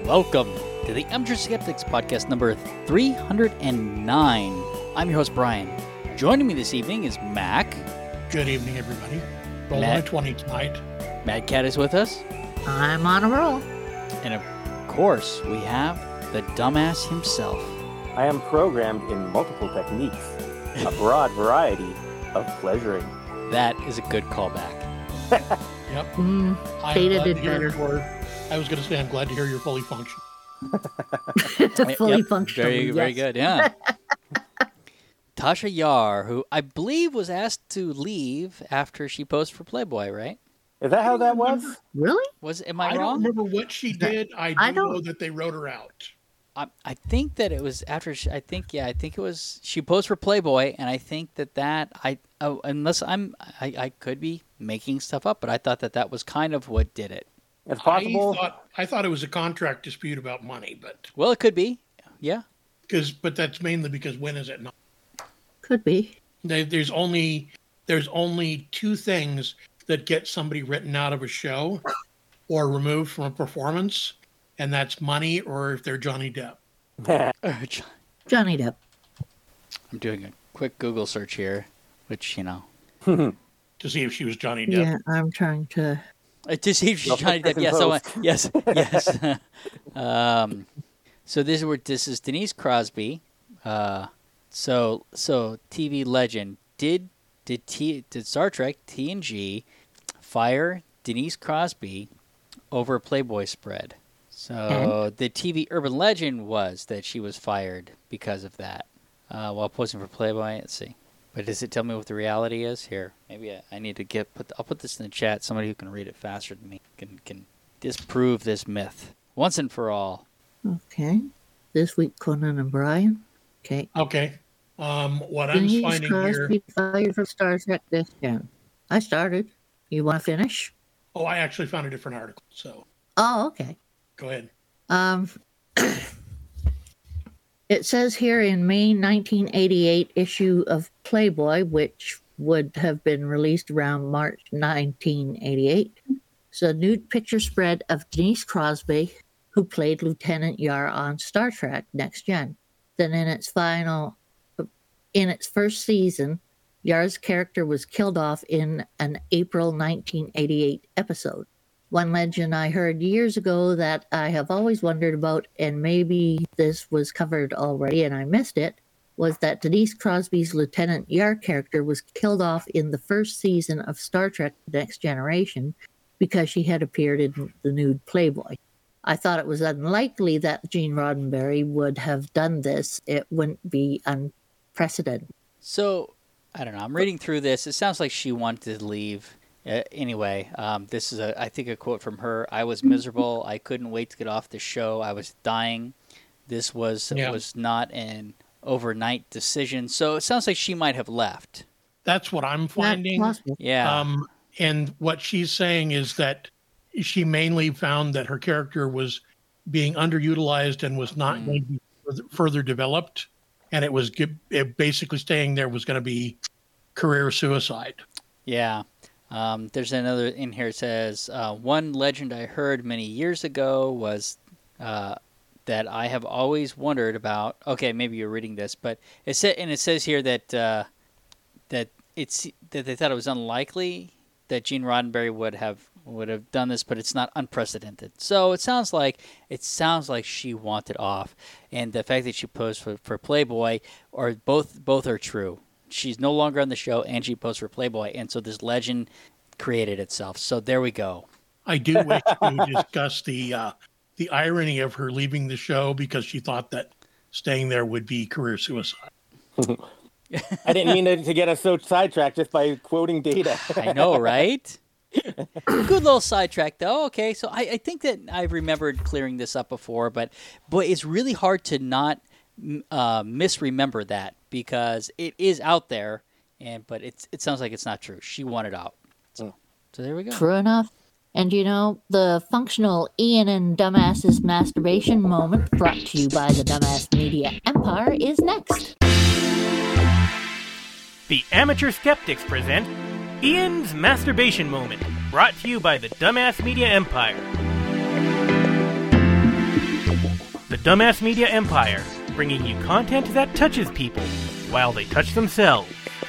Welcome to the Amateur Skeptics podcast number 309. I'm your host, Brian. Joining me this evening is Mac. Good evening, everybody. Roll on a 20 tonight. Mad Cat is with us. I'm on a roll. And of course, we have the dumbass himself. I am programmed in multiple techniques, a broad variety of pleasuring. That is a good callback. Yep. Data did better. I was going to say, I'm glad to hear you're fully functional. Fully functional. Very good, yeah. Tasha Yar, who I believe was asked to leave after she posed for Playboy, right? Is that how that was? Really? Am I I wrong? don't remember what she did. I do know that they wrote her out. I think that it was after I think it was she posed for Playboy, and I think I could be making stuff up, but I thought that was kind of what did it. It's possible. I thought it was a contract dispute about money, but Well, it could be, yeah. But that's mainly because when is it not? Could be. There's only two things that get somebody written out of a show or removed from a performance, and that's money or if they're Johnny Depp. Johnny Depp. I'm doing a quick Google search here, which to see if she was Johnny Depp. Yeah, I'm trying to. To see if she's Johnny Depp. Yes, yes. So this is Denise Crosby. So TV legend did Star Trek TNG fire Denise Crosby over a Playboy spread? So the TV urban legend was that she was fired because of that while posing for Playboy. Let's see. But does it tell me what the reality is? Here, maybe I need to I'll put this in the chat. Somebody who can read it faster than me can disprove this myth once and for all. Okay. This week, Conan and Brian. Okay. Okay. What Denise I'm finding Crosby here. fired from Star Trek this year. I started. You want to finish? Oh, I actually found a different article. So. Oh, okay. Go ahead. It says here in May 1988 issue of Playboy, which would have been released around March 1988, it's a nude picture spread of Denise Crosby, who played Lieutenant Yar on Star Trek Next Gen. Then in its first season, Yar's character was killed off in an April 1988 episode. One legend I heard years ago that I have always wondered about, and maybe this was covered already and I missed it, was that Denise Crosby's Lieutenant Yar character was killed off in the first season of Star Trek Next Generation because she had appeared in the nude Playboy. I thought it was unlikely that Gene Roddenberry would have done this. It wouldn't be unprecedented. So, I don't know. I'm reading through this. It sounds like she wanted to leave. Anyway, this is I think a quote from her. I was miserable. I couldn't wait to get off the show. I was dying. This was not an overnight decision. So it sounds like she might have left. That's what I'm finding. Yeah. And what she's saying is that she mainly found that her character was being underutilized and was not going to be further developed. And it was basically staying there was going to be career suicide. Yeah. There's another in here. It says, one legend I heard many years ago was that I have always wondered about. Okay, maybe you're reading this, but it says here that that they thought it was unlikely that Gene Roddenberry would have done this, but it's not unprecedented. So it sounds like she wanted off, and the fact that she posed for Playboy, or both are true. She's no longer on the show, and she posed for Playboy, and so this legend created itself. So there we go. I do wish we would discuss the irony of her leaving the show because she thought that staying there would be career suicide. I didn't mean to get us so sidetracked just by quoting data. I know, right? Good little sidetrack, though. Okay, so I think that I've remembered clearing this up before, but boy, it's really hard to not misremember that because it is out there, but it sounds like it's not true. She wanted out. So there we go. True enough. And the functional Ian and Dumbass's masturbation moment brought to you by the Dumbass Media Empire is next. The Amateur Skeptics present Ian's Masturbation Moment, brought to you by the Dumbass Media Empire. Dumbass Media Empire, bringing you content that touches people while they touch themselves.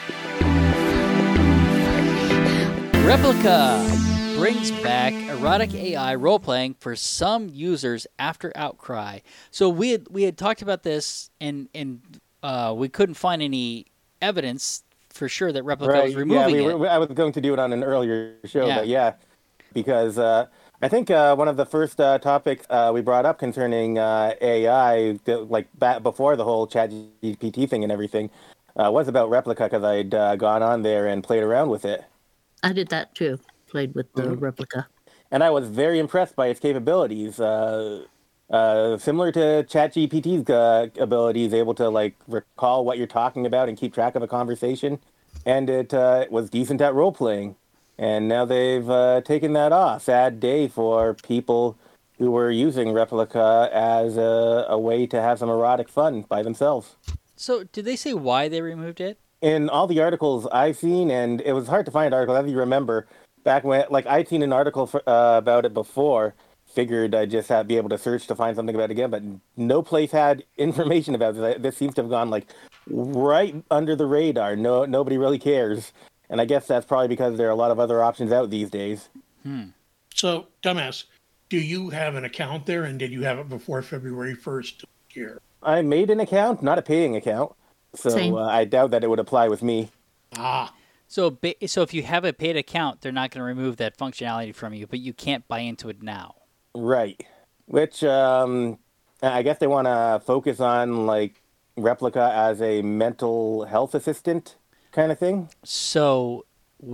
Replica brings back erotic AI role-playing for some users after outcry. So we had talked about this, and we couldn't find any evidence for sure that Replica was removing it. I was going to do it on an earlier show, but because I think one of the first topics we brought up concerning AI, back before the whole ChatGPT thing and everything, was about Replica, because I'd gone on there and played around with it. I did that too. Played with the Replica. And I was very impressed by its capabilities. Similar to ChatGPT's abilities, able to recall what you're talking about and keep track of a conversation. And it was decent at role-playing. And now they've taken that off. Sad day for people who were using Replica as a way to have some erotic fun by themselves. So did they say why they removed it? In all the articles I've seen, and it was hard to find articles, as you remember, back when, I'd seen an article about it before, figured I'd just be able to search to find something about it again, but no place had information about this. This seems to have gone, right under the radar. Nobody really cares. And I guess that's probably because there are a lot of other options out these days. So, Dumbass, do you have an account there, and did you have it before February 1st here? I made an account, not a paying account. So I doubt that it would apply with me. So if you have a paid account, they're not going to remove that functionality from you, but you can't buy into it now. Right. Which I guess they want to focus on Replica as a mental health assistant kind of thing. So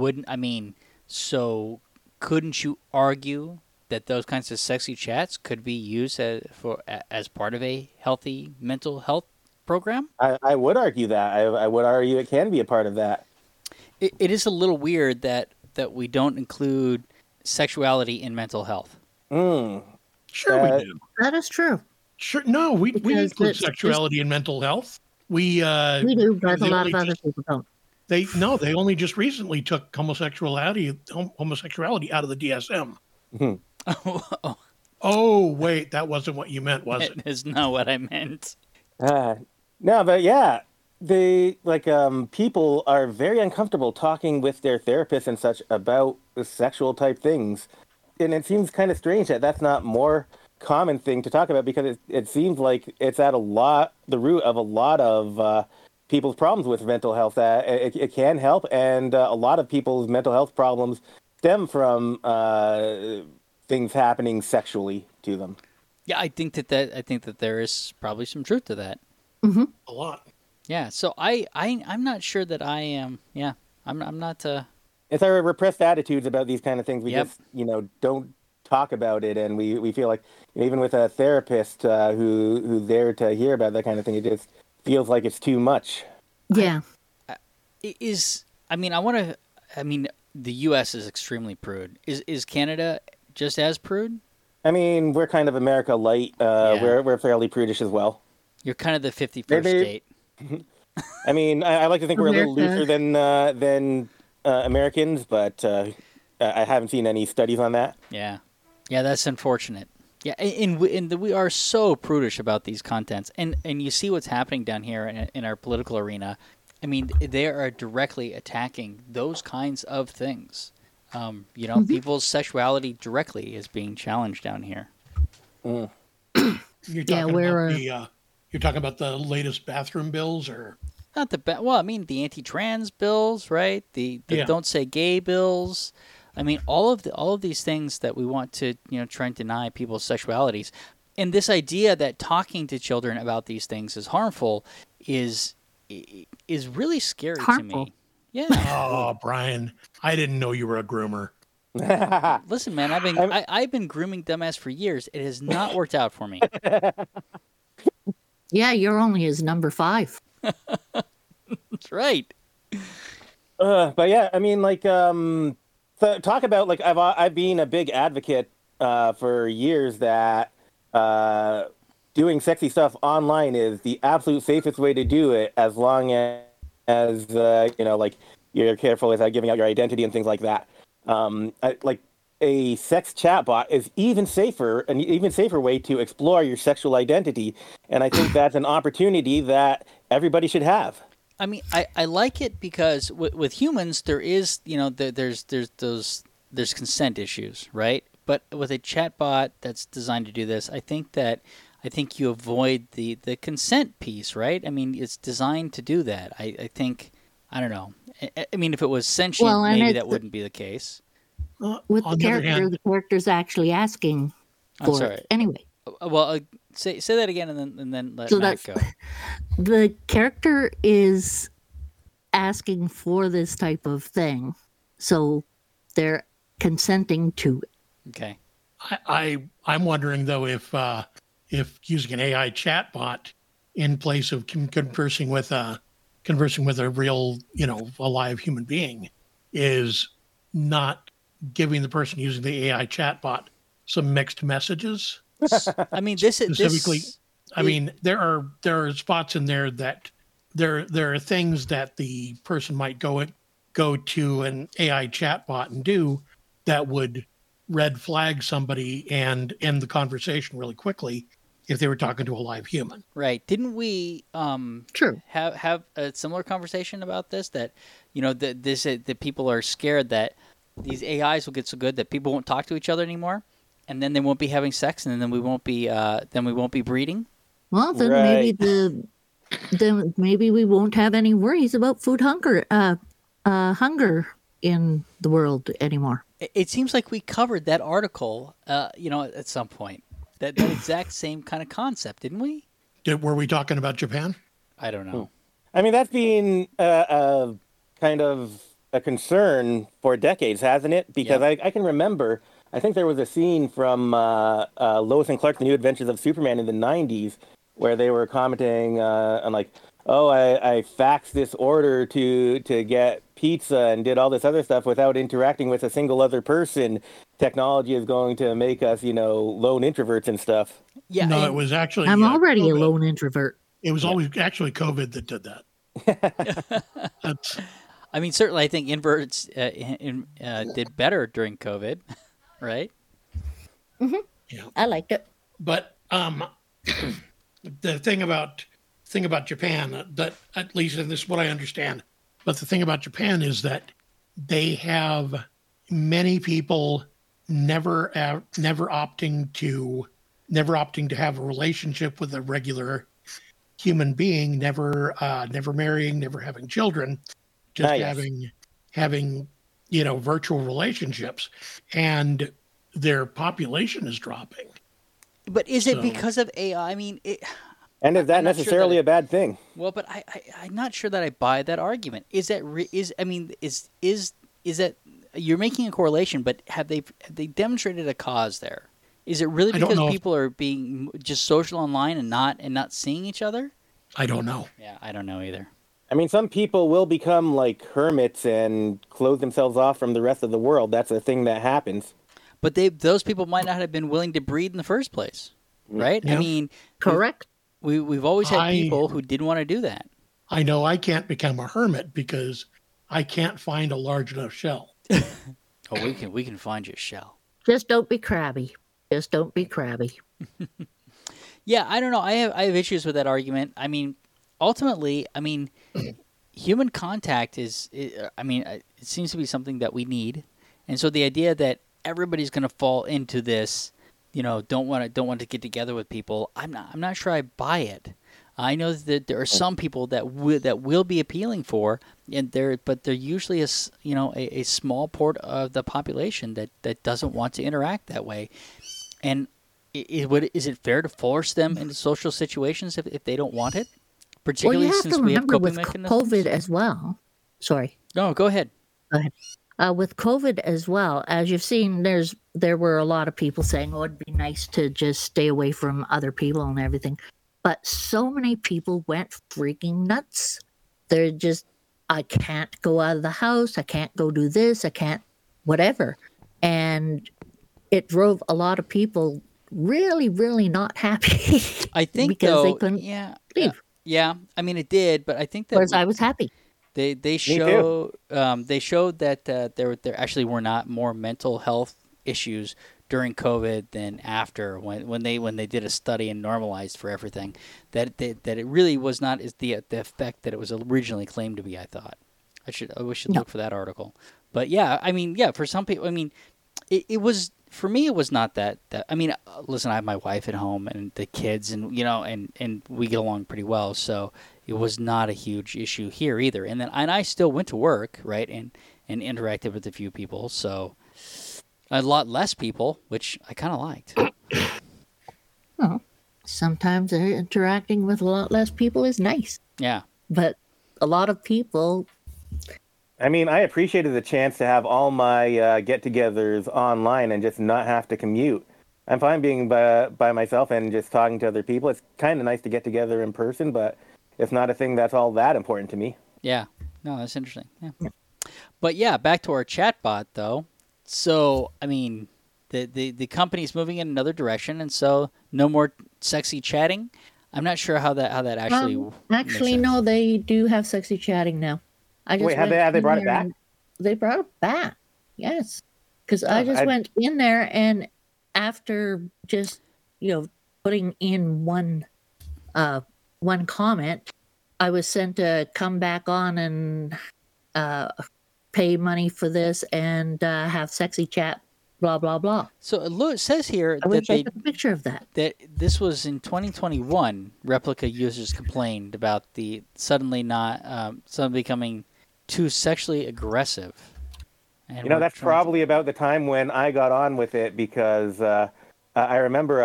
couldn't you argue that those kinds of sexy chats could be used as part of a healthy mental health program? I would argue that. I would argue it can be a part of that. It is a little weird that we don't include sexuality in mental health. Sure we do. That is true. Sure, no, we include sexuality and mental health. We do, but a lot of other people don't. They only just recently took homosexuality out of the DSM. Oh, wait, that wasn't what you meant, was it? That is not what I meant. No, but yeah, people are very uncomfortable talking with their therapists and such about sexual type things. And it seems kind of strange that that's not more common thing to talk about, because it seems like it's at the root of a lot of people's problems with mental health. It can help, and a lot of people's mental health problems stem from things happening sexually to them. Yeah, I think that there is probably some truth to that. Mm-hmm. A lot. Yeah, so I'm not sure that I am. Yeah, I'm not. It's our repressed attitudes about these kind of things. We just don't talk about it, and we feel like, even with a therapist who's there to hear about that kind of thing, it just feels like it's too much. Yeah. The U.S. is extremely prude. Is Canada just as prude? I mean, we're kind of America light. We're fairly prudish as well. You're kind of the 51st state. I mean, I like to think we're a little looser than Americans, but I haven't seen any studies on that. Yeah, that's unfortunate. Yeah, and we are so prudish about these contents, and you see what's happening down here in our political arena. I mean, they are directly attacking those kinds of things. People's sexuality directly is being challenged down here. You're talking about the latest bathroom bills, or not the anti-trans bills, right? The don't say gay bills. I mean, all of these things that we want to try and deny people's sexualities, and this idea that talking to children about these things is harmful is really scary to me. Yeah. Oh, Brian, I didn't know you were a groomer. Listen, man, I've been grooming Dumbass for years. It has not worked out for me. Yeah, you're only his number 5. That's right. But yeah, I mean, so talk about I've been a big advocate for years that doing sexy stuff online is the absolute safest way to do it, as long as you're careful without giving out your identity and things like that. a sex chatbot is an even safer way to explore your sexual identity. And I think that's an opportunity that everybody should have. I mean, I like it because with humans there is, there's consent issues, right? But with a chatbot that's designed to do this, I think you avoid the consent piece, right? I mean, it's designed to do that. I think, I don't know. I mean, if it was sentient, maybe that wouldn't be the case. With the character's actually asking for it anyway. Well, say that again, and then let Matt go. The character is asking for this type of thing, so they're consenting to it. Okay. I'm wondering though if using an AI chatbot in place of conversing with a real, a live human being is not giving the person using the AI chatbot some mixed messages. I mean, specifically. I mean, there are spots in there that there are things that the person might go to an AI chatbot and do that would red flag somebody and end the conversation really quickly if they were talking to a live human. Right. Didn't we True. have a similar conversation about this, that that people are scared that these AIs will get so good that people won't talk to each other anymore, and then they won't be having sex, and then we won't be breeding? Well, then Right. maybe we won't have any worries about food hunger in the world anymore. It seems like we covered that article, at some point. That exact same kind of concept, didn't we? Were we talking about Japan? I don't know. I mean, that's been kind of a concern for decades, hasn't it? Because I can remember, I think there was a scene from Lois and Clark: The New Adventures of Superman in the 90s where they were commenting on like, oh, I faxed this order to get pizza and did all this other stuff without interacting with a single other person. Technology is going to make us, lone introverts and stuff. Yeah. No, it was actually. I'm already COVID. a lone introvert. It was always actually COVID that did that. I mean, certainly, I think inverts did better during COVID, right? Mm-hmm. Yeah. I liked it. But the thing about Japan, that at least, and this is what I understand, but the thing about Japan is that they have many people never opting to have a relationship with a regular human being, never marrying, never having children, just having virtual relationships, and their population is dropping. But is it because of AI? I mean, and is that necessarily a bad thing? Well, but I'm not sure that I buy that argument. Is that you're making a correlation? But have they demonstrated a cause there? Is it really because people are being just social online and not seeing each other? I don't know. Yeah, I don't know either. I mean, some people will become like hermits and close themselves off from the rest of the world. That's a thing that happens. But those people might not have been willing to breed in the first place, right? Yeah. I mean, correct. We've always had people who didn't want to do that. I know I can't become a hermit because I can't find a large enough shell. Oh, we can find your shell. Just don't be crabby. Just don't be crabby. Yeah, I don't know. I have issues with that argument. I mean, ultimately, human contact it seems to be something that we need, and so the idea that everybody's going to fall into this, don't want to get together with people, I'm not sure I buy it. I know that there are some people that will be appealing for, but they're usually a small part of the population that doesn't want to interact that way. And is it fair to force them into social situations if they don't want it? Particularly since we have coping mechanisms. COVID as well. Sorry. No, go ahead. Go ahead. With COVID as well, as you've seen, there were a lot of people saying, "Oh, it'd be nice to just stay away from other people and everything," but so many people went freaking nuts. They're just, I can't go out of the house. I can't go do this. I can't, whatever, and it drove a lot of people really, really not happy. I think because they couldn't leave. Yeah, I mean it did, but I think that whereas I was happy. They showed that there actually were not more mental health issues during COVID than after when they did a study and normalized for everything. That it really was not the effect that it was originally claimed to be. I thought we should look for that article. But yeah, I mean, yeah, for some people, I mean, it was. For me, it was not that. I mean, listen, I have my wife at home and the kids, and and we get along pretty well. So it was not a huge issue here either. And I still went to work, right, and interacted with a few people. So a lot less people, which I kind of liked. Well, sometimes interacting with a lot less people is nice. Yeah. But a lot of people. I mean, I appreciated the chance to have all my get-togethers online and just not have to commute. I'm fine being by myself and just talking to other people. It's kind of nice to get together in person, but it's not a thing that's all that important to me. Yeah. No, that's interesting. Yeah. But yeah, back to our chatbot though. So, I mean, the company's moving in another direction, and so no more sexy chatting. I'm not sure how that actually. Actually, no, they do have sexy chatting now. Wait, have they brought it back? They brought it back, yes. Because I went in there, and after just putting in one comment, I was sent to come back on and pay money for this and have sexy chat, blah blah blah. So it says here I wish I took a picture of that. That this was in 2021. Replica users complained about the suddenly becoming too sexually aggressive. And that's probably about the time when I got on with it, because I remember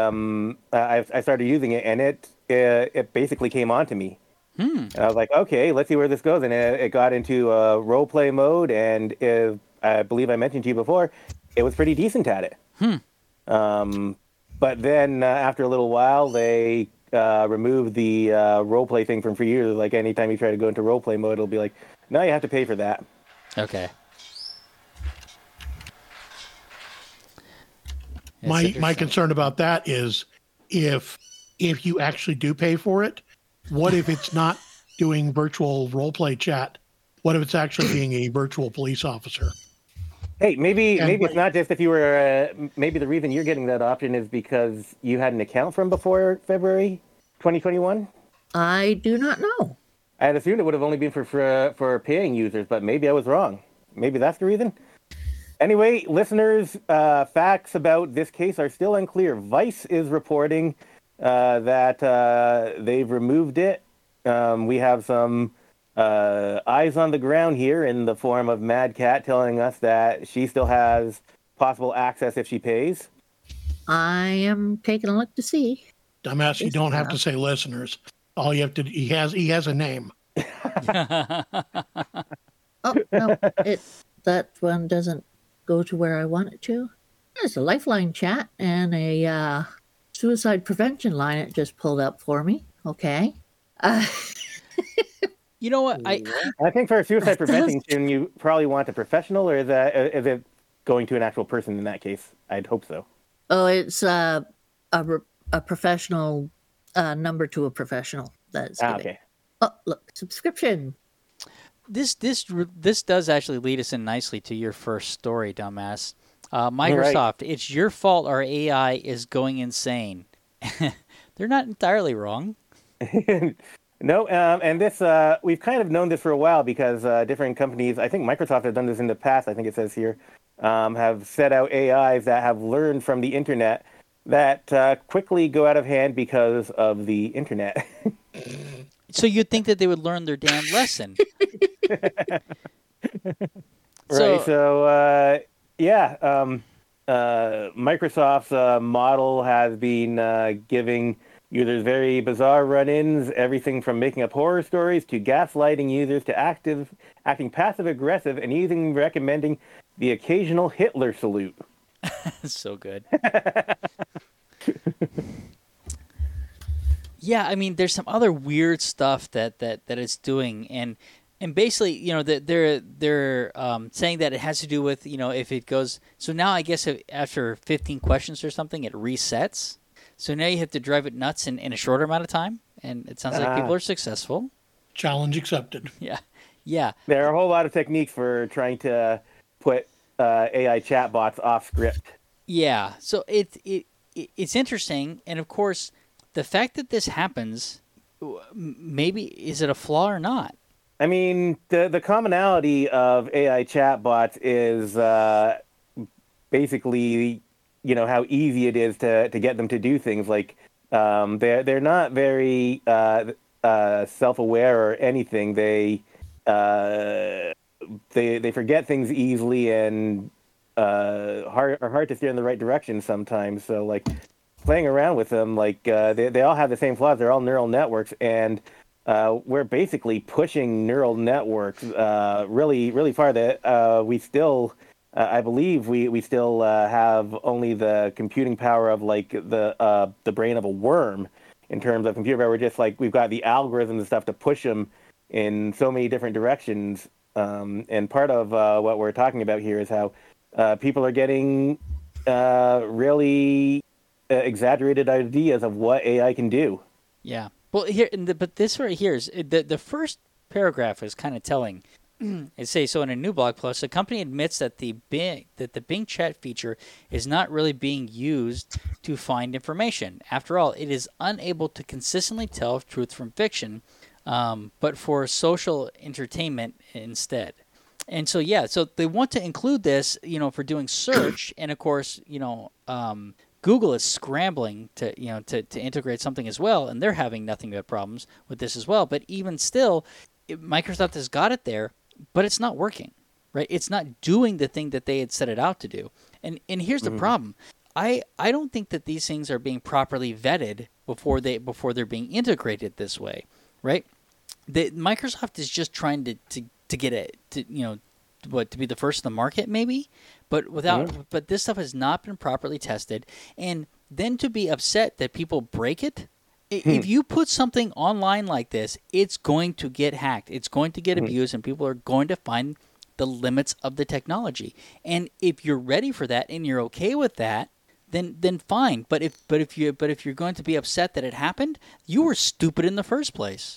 I started using it, and it basically came on to me. And I was like, okay, let's see where this goes. And it got into role play mode, and I believe I mentioned to you before, it was pretty decent at it. But then after a little while, they removed the role play thing from free users. Like anytime you try to go into role play mode, it'll be like, no, you have to pay for that. Okay. My concern about that is if you actually do pay for it, what if it's not doing virtual role play chat? What if it's actually being a virtual police officer? Hey, maybe it's not just if you were. Maybe the reason you're getting that option is because you had an account from before February 2021. I do not know. I had assumed it would have only been for paying users, but maybe I was wrong. Maybe that's the reason. Anyway, listeners, facts about this case are still unclear. Vice is reporting that they've removed it. We have some eyes on the ground here in the form of Mad Cat telling us that she still has possible access if she pays. I am taking a look to see. Dumbass, you don't have to say listeners. All you have to, he has a name. Oh, no, that one doesn't go to where I want it to. There's a Lifeline chat and a suicide prevention line it just pulled up for me. Okay. You know what? I think for a suicide prevention, you probably want a professional, or is it going to an actual person in that case? I'd hope so. Oh, it's a professional number to a professional. That's okay. Oh, look, subscription. This does actually lead us in nicely to your first story, dumbass. Microsoft, right. It's your fault our AI is going insane. They're not entirely wrong. No, and this we've kind of known this for a while because different companies, I think Microsoft has done this in the past, I think it says here, have set out AIs that have learned from the internet that quickly go out of hand because of the internet. So you'd think that they would learn their damn lesson. Microsoft's model has been giving users very bizarre run-ins, everything from making up horror stories to gaslighting users to acting passive-aggressive and even recommending the occasional Hitler salute. So good. Yeah, I mean, there's some other weird stuff that it's doing, and basically, they're saying that it has to do with, if it goes. So now I guess after 15 questions or something, it resets. So now you have to drive it nuts in a shorter amount of time, and it sounds like people are successful. Challenge accepted. Yeah. There are a whole lot of techniques for trying to put AI chatbots off script. Yeah, so it's interesting, and of course, the fact that this happens, maybe is it a flaw or not? I mean, the commonality of AI chatbots is basically, how easy it is to get them to do things. Like they're not very self-aware or anything. They forget things easily and are hard to steer in the right direction sometimes. So like playing around with them, like they all have the same flaws. They're all neural networks, and we're basically pushing neural networks really, really far. That we still, I believe, we still have only the computing power of like the brain of a worm in terms of computer power. We're just like we've got the algorithms and stuff to push them in so many different directions. And part of what we're talking about here is how people are getting really exaggerated ideas of what AI can do. Yeah. Well, here, but this right here is the first paragraph is kind of telling. It says, so in a new blog post, the company admits that the Bing chat feature is not really being used to find information. After all, it is unable to consistently tell truth from fiction, but for social entertainment instead. And so, yeah, so they want to include this, for doing search, and of course, Google is scrambling to integrate something as well, and they're having nothing but problems with this as well. But even still, Microsoft has got it there, but it's not working, right? It's not doing the thing that they had set it out to do. And here's the problem. I don't think that these things are being properly vetted before they're being integrated this way, right? Microsoft is just trying to get it to be the first in the market maybe, but but this stuff has not been properly tested, and then to be upset that people break it. If you put something online like this, it's going to get hacked, it's going to get abused, and people are going to find the limits of the technology. And if you're ready for that and you're okay with that, then fine. But if you're going to be upset that it happened, you were stupid in the first place.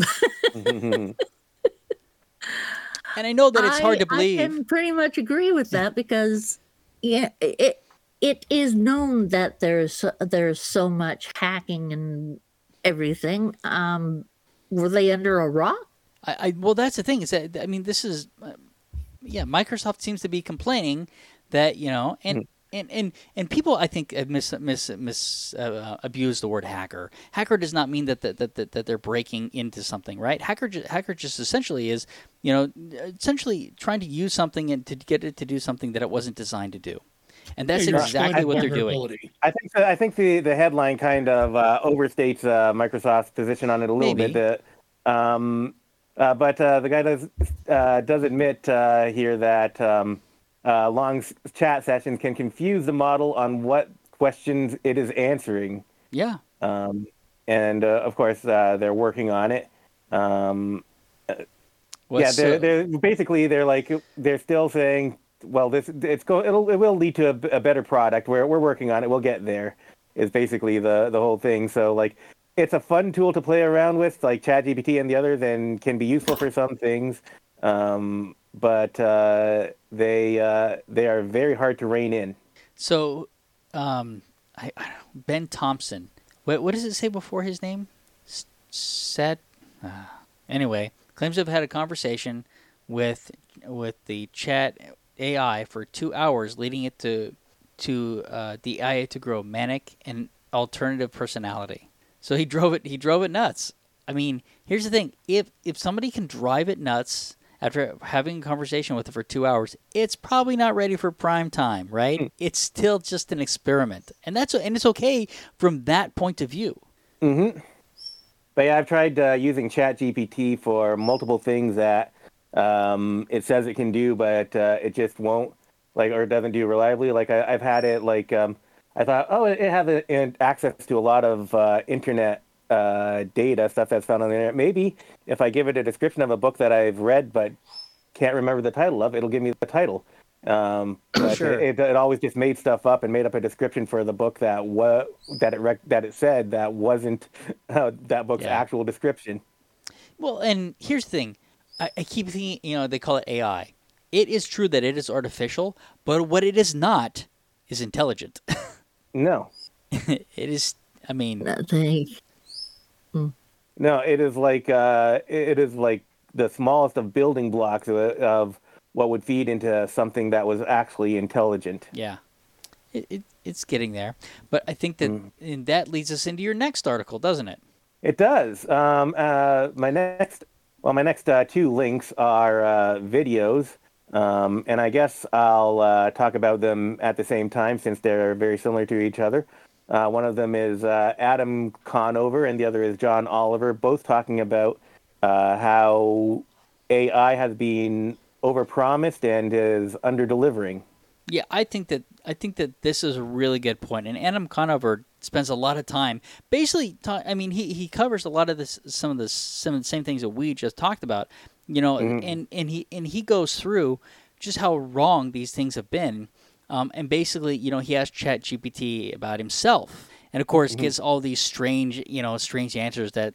And I know that it's hard to believe. I can pretty much agree with that because, it is known that there's so much hacking and everything. Were they under a rock? Well, that's the thing. Is that this is, Microsoft seems to be complaining that and people I think have abused the word hacker. Hacker does not mean that they're breaking into something, right? Hacker just essentially is essentially trying to use something and to get it to do something that it wasn't designed to do, and that's exactly what they're doing. I think the headline kind of overstates Microsoft's position on it a little bit. But the guy does admit here that. Long chat sessions can confuse the model on what questions it is answering. Yeah. And of course, they're working on it. They're basically they're still saying, well, it will lead to a better product. We're working on it. We'll get there. Is basically the whole thing. So like, it's a fun tool to play around with, like ChatGPT and the others, and can be useful for some things. But they are very hard to rein in. So, Ben Thompson. What does it say before his name? Anyway, claims to have had a conversation with the chat AI for 2 hours, leading it to the AI to grow manic and alternative personality. So he drove it nuts. I mean, here's the thing: if somebody can drive it nuts after having a conversation with it for 2 hours, it's probably not ready for prime time, right? It's still just an experiment, and it's okay from that point of view. Mm-hmm. But yeah, I've tried using ChatGPT for multiple things that it says it can do, but it just won't, or doesn't do reliably. Like I've had it, I thought, it has access to a lot of internet data, stuff that's found on the internet. Maybe if I give it a description of a book that I've read but can't remember the title of, it'll give me the title. But sure. It always just made stuff up and made up a description for the book that it said that wasn't that book's actual description. Well, and here's the thing: I keep thinking, they call it AI, it is true that it is artificial, but what it is not is intelligent. No. It is, I mean, No, it is like the smallest of building blocks of what would feed into something that was actually intelligent. yeah, it's getting there. But I think that and that leads us into your next article, doesn't it? It does. My next two links are videos, and I guess I'll talk about them at the same time since they're very similar to each other. One of them is Adam Conover, and the other is John Oliver, both talking about how AI has been overpromised and is under-delivering. Yeah, I think that this is a really good point. And Adam Conover spends a lot of time basically. He covers a lot of some of the same things that we just talked about. And he goes through just how wrong these things have been. And basically, he asked ChatGPT about himself, and of course, gets all these strange answers but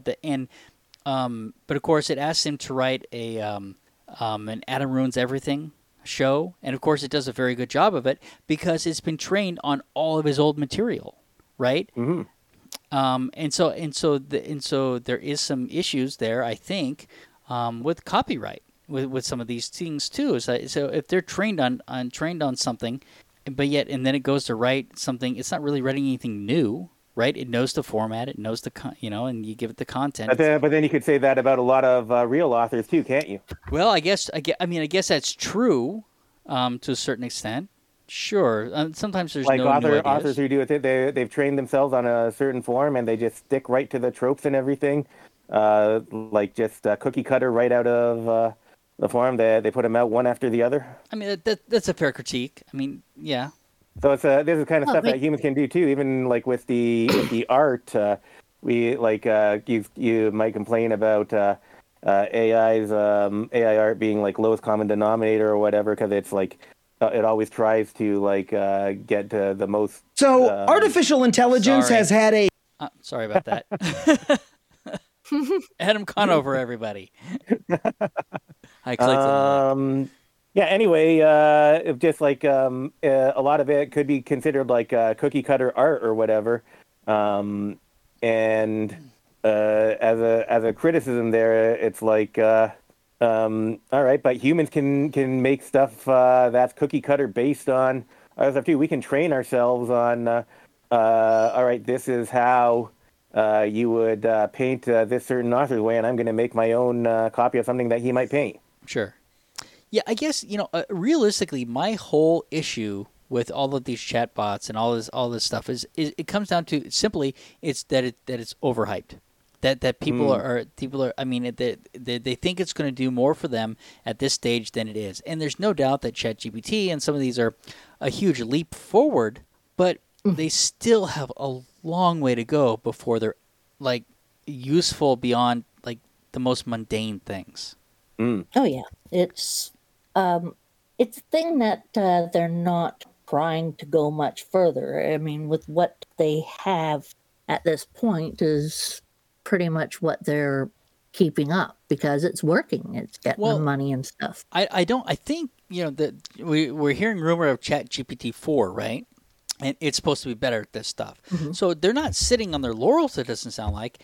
of course, it asks him to write an Adam Ruins Everything show, and of course, it does a very good job of it because it's been trained on all of his old material, right? Mm-hmm. And so there is some issues there, I think, with copyright. With some of these things too, so if they're trained on something, but yet and then it goes to write something, it's not really writing anything new, right? It knows the format, it knows and you give it the content. But then you could say that about a lot of real authors too, can't you? Well, I guess that's true to a certain extent. Sure, sometimes there's like no authors who do it. They've trained themselves on a certain form and they just stick right to the tropes and everything, like just cookie cutter right out of. The form they put them out one after the other. I mean that's a fair critique. I mean, yeah. So it's this is the kind of stuff that humans can do too. Even like with the art, we like you might complain about AI art being like lowest common denominator or whatever because it's like it always tries to like get to the most. So artificial intelligence has had a. Sorry about that. Adam Conover, everybody. I clicked yeah. Anyway, just like a lot of it could be considered like cookie cutter art or whatever, and as a criticism there, it's like all right, but humans can make stuff that's cookie cutter based on other stuff too. We can train ourselves on all right, this is how. You would paint this certain author's way, and I'm going to make my own copy of something that he might paint. Sure. Yeah, I guess realistically, my whole issue with all of these chatbots and all this stuff is it comes down to simply it's that it's overhyped. That people are. I mean, they think it's going to do more for them at this stage than it is, and there's no doubt that ChatGPT and some of these are a huge leap forward, but they still have a long way to go before they're like useful beyond like the most mundane things. Oh yeah, it's a thing that they're not trying to go much further. I mean, with what they have at this point is pretty much what they're keeping up because it's working. It's getting them money and stuff. I think that we're hearing rumor of ChatGPT 4, right? And it's supposed to be better at this stuff. Mm-hmm. So they're not sitting on their laurels, it doesn't sound like.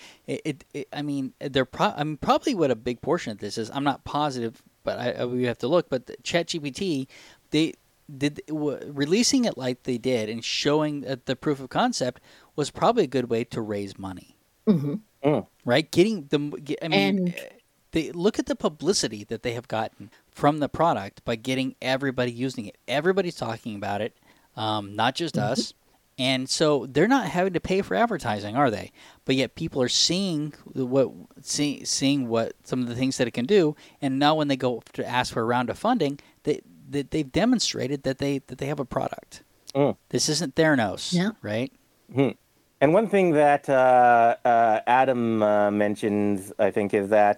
Probably what a big portion of this is. I'm not positive, but we have to look. But ChatGPT, releasing it like they did and showing the proof of concept was probably a good way to raise money. Mm-hmm. Right? They look at the publicity that they have gotten from the product by getting everybody using it. Everybody's talking about it. Not just us. And so they're not having to pay for advertising, are they? But yet people are seeing what some of the things that it can do. And now when they go to ask for a round of funding, they've demonstrated that they have a product. This isn't Theranos, right? Mm. And one thing that Adam mentions, I think, is that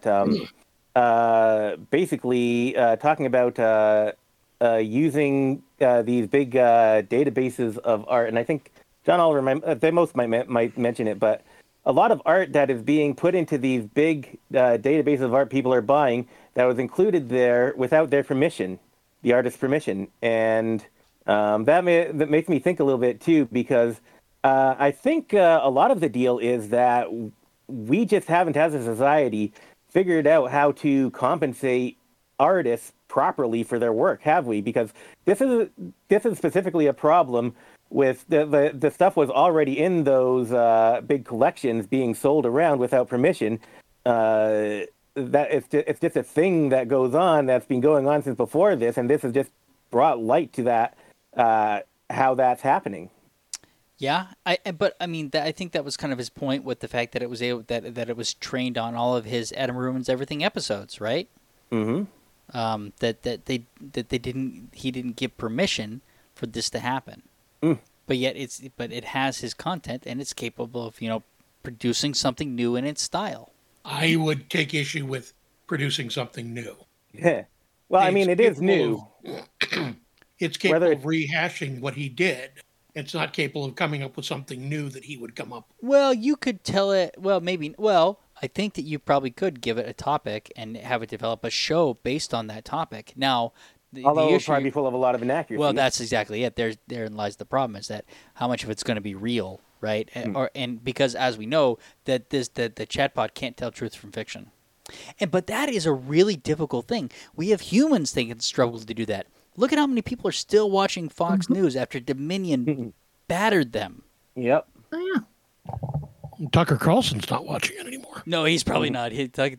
basically talking about using these big databases of art, and I think John Oliver, they most might mention it, but a lot of art that is being put into these big databases of art people are buying, that was included there without their permission, the artist's permission. And that makes me think a little bit too, because I think a lot of the deal is that we just haven't, as a society, figured out how to compensate artists properly for their work, have we? Because this is specifically a problem with the stuff was already in those big collections being sold around without permission. That it's just a thing that goes on that's been going on since before this, and this has just brought light to that, how that's happening. Yeah, I think that was kind of his point with the fact that it was that it was trained on all of his Adam Ruins Everything episodes, right? Mm-hmm. He didn't give permission for this to happen. But yet it has his content, and it's capable of producing something new in its style. I would take issue with producing something new. Yeah. Well, I mean, it is new. It's capable of rehashing what he did. It's not capable of coming up with something new that he would come up with. Well, you could tell it. Well, maybe. Well, I think that you probably could give it a topic and have it develop a show based on that topic. Now, although it would probably be full of a lot of inaccuracies. Well, that's exactly it. Therein lies the problem: is that how much of it's going to be real, right? And because, as we know, that the chatbot can't tell truth from fiction, but that is a really difficult thing. We have humans that can struggle to do that. Look at how many people are still watching Fox News after Dominion battered them. Yep. Oh, yeah. Tucker Carlson's not watching it anymore. No, he's probably not.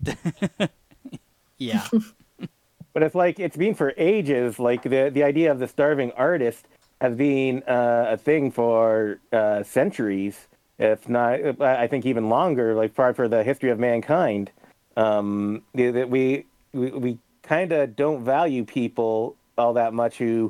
Yeah. But it's been for ages. Like the idea of the starving artist has been a thing for centuries, if not, I think even longer. Like part for the history of mankind. That we kind of don't value people all that much who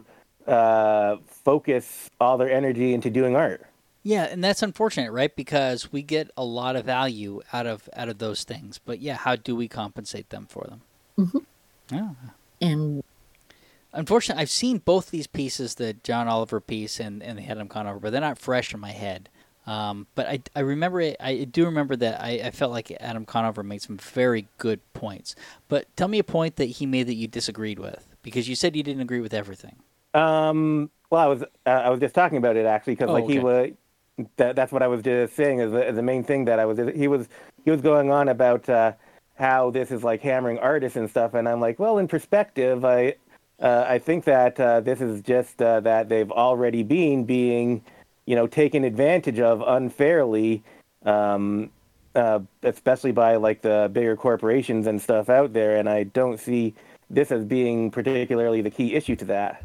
focus all their energy into doing art. Yeah, and that's unfortunate, right? Because we get a lot of value out of those things. But yeah, how do we compensate them for them? Mm-hmm. Yeah. And unfortunately, I've seen both these pieces, the John Oliver piece and the Adam Conover, but they're not fresh in my head. But I remember it. I do remember that I felt like Adam Conover made some very good points. But tell me a point that he made that you disagreed with, because you said you didn't agree with everything. Well, I was just talking about it actually, because he was. That's what I was just saying is the main thing that he was going on about how this is like hammering artists and stuff, and I'm like, well, in perspective, I think that this is just that they've already been being taken advantage of unfairly, especially by like the bigger corporations and stuff out there, and I don't see this as being particularly the key issue to that.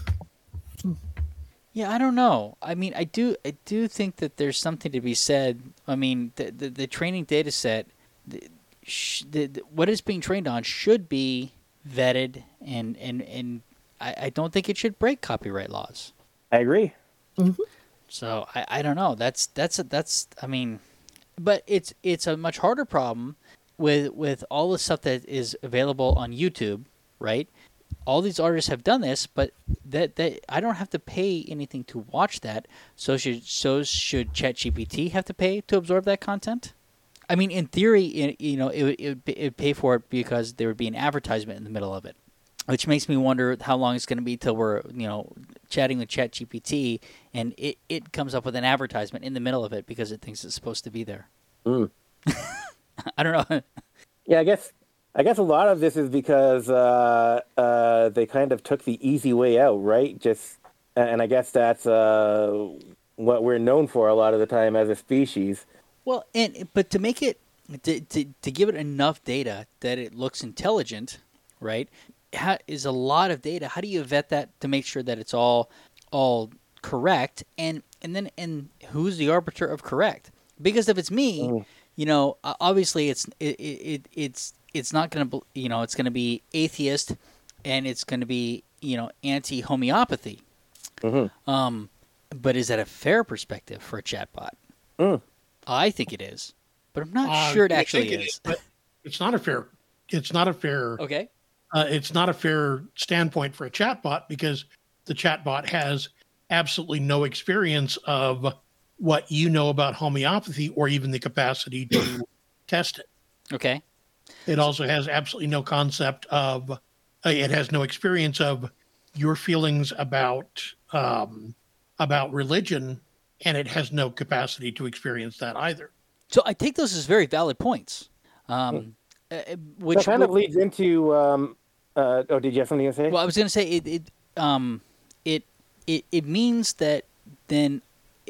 Yeah, I don't know. I mean, I do think that there's something to be said. I mean, the training data set, what it's being trained on should be vetted, and I don't think it should break copyright laws. I agree. Mm-hmm. So I don't know. That's I mean, but it's a much harder problem with all the stuff that is available on YouTube, right? All these artists have done this, but that I don't have to pay anything to watch that. So should ChatGPT have to pay to absorb that content? I mean, in theory, it would pay for it because there would be an advertisement in the middle of it, which makes me wonder how long it's going to be till we're chatting with ChatGPT and it comes up with an advertisement in the middle of it because it thinks it's supposed to be there. I don't know. Yeah, I guess a lot of this is because they kind of took the easy way out, right? And I guess that's what we're known for a lot of the time as a species. Well, but to make it to give it enough data that it looks intelligent, right? Is a lot of data. How do you vet that to make sure that it's all correct? And then who's the arbiter of correct? Because if it's me, obviously it's not going to, it's going to be atheist, and it's going to be, anti-homeopathy. Mm-hmm. But is that a fair perspective for a chatbot? I think it is, but I'm not sure it actually is. But it's not a fair. It's not a fair. Okay. It's not a fair standpoint for a chatbot because the chatbot has absolutely no experience of what you know about homeopathy or even the capacity to test it. Okay. It also has absolutely no concept of, it has no experience of your feelings about religion, and it has no capacity to experience that either. So I take those as very valid points. Which that kind of leads into. Did you have something to say? Well, I was going to say it means that then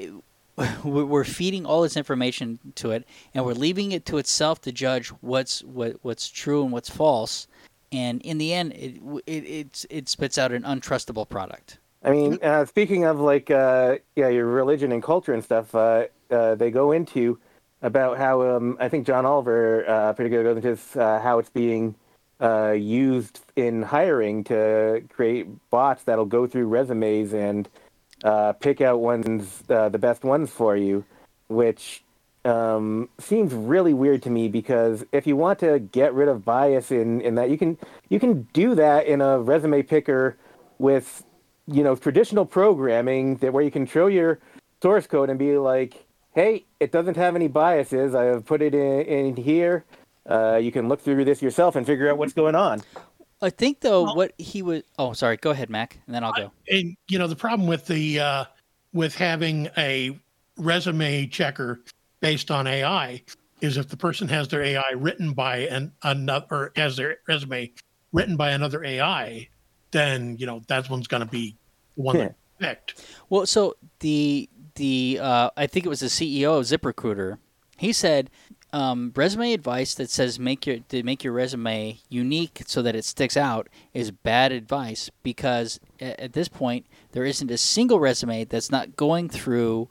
we're feeding all this information to it, and we're leaving it to itself to judge what's true and what's false. And in the end, it spits out an untrustable product. I mean, speaking of like your religion and culture and stuff, they go into about how I think John Oliver particularly goes into how it's being used in hiring to create bots that'll go through resumes and pick out the best ones for you, which seems really weird to me, because if you want to get rid of bias in that, you can do that in a resume picker with traditional programming where you can show your source code and be like, hey, it doesn't have any biases. I have put it in here. You can look through this yourself and figure out what's going on. I think, though, what he was... Oh, sorry. Go ahead, Mac, and then I'll go. And, the problem with with having a resume checker based on AI is if the person has their AI written by another, or has their resume written by another AI, then, that one's going to be the one that picked. Well, so the I think it was the CEO of ZipRecruiter. He said, resume advice that says make your resume unique so that it sticks out is bad advice, because at this point there isn't a single resume that's not going through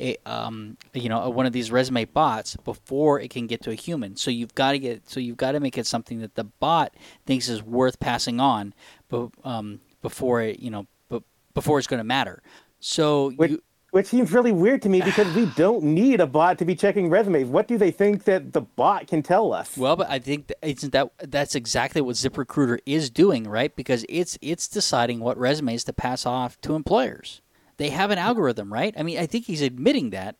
one of these resume bots before it can get to a human. So you've got to make it something that the bot thinks is worth passing on, before it's going to matter. So Which seems really weird to me, because we don't need a bot to be checking resumes. What do they think that the bot can tell us? Well, but I think that's exactly what ZipRecruiter is doing, right? Because it's deciding what resumes to pass off to employers. They have an algorithm, right? I mean, I think he's admitting that.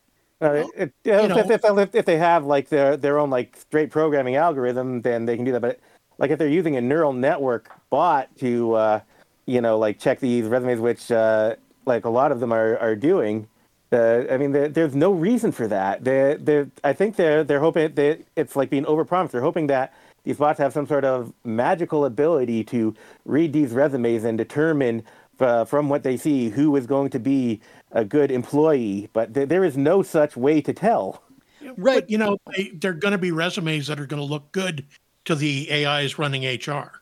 If they have like their own like straight programming algorithm, then they can do that. But like if they're using a neural network bot to like check these resumes, which like a lot of them are doing. I mean, there's no reason for that. I think they're hoping that it's like being overpromised. They're hoping that these bots have some sort of magical ability to read these resumes and determine from what they see who is going to be a good employee. But there is no such way to tell. Right. But, they're going to be resumes that are going to look good to the AIs running HR.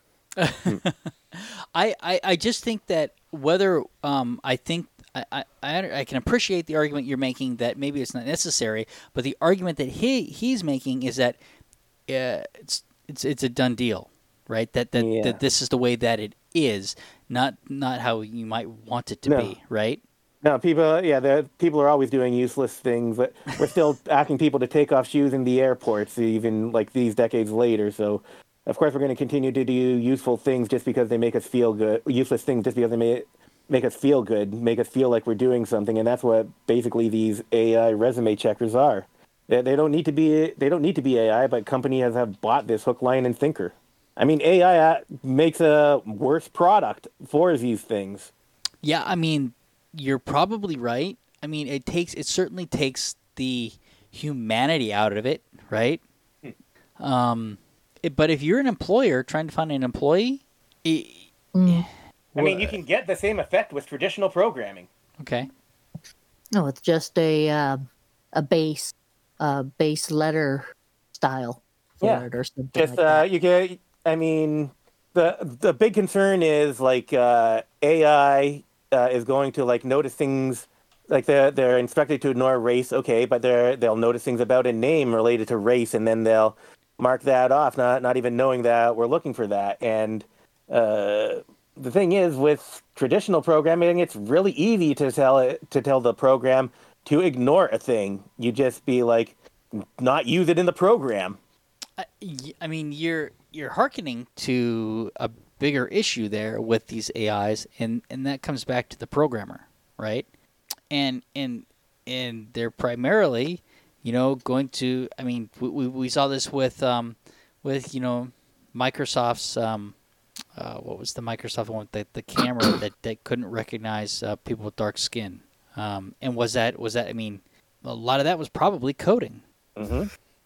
I just think that whether I can appreciate the argument you're making that maybe it's not necessary, but the argument that he's making is that it's a done deal, right? That this is the way that it is, not how you might want it to be, right? No, people are always doing useless things, but we're still asking people to take off shoes in the airports, even like these decades later. So, of course, we're going to continue to do useful things just because they make us feel good. Useless things just because they make us feel good, make us feel like we're doing something, and that's what basically these AI resume checkers are. They don't need to be AI, but companies have bought this hook, line, and sinker. I mean, AI makes a worse product for these things. Yeah, I mean, you're probably right. I mean, it certainly takes the humanity out of it, right? But if you're an employer trying to find an employee, I mean, you can get the same effect with traditional programming. Okay. No, it's just a base letter style for it or something. Just like that. you get. I mean, the big concern is like AI is going to like notice things. Like they're instructed to ignore race, okay, but they'll notice things about a name related to race, and then they'll mark that off, not even knowing that we're looking for that. And the thing is, with traditional programming, it's really easy to tell the program to ignore a thing. You just be like, not use it in the program. I mean, you're hearkening to a bigger issue there with these AIs, and that comes back to the programmer, right? And they're primarily, going to. I mean, we saw this with Microsoft's what was the Microsoft one with the camera that couldn't recognize people with dark skin, and was that I mean, a lot of that was probably coding. Mm-hmm.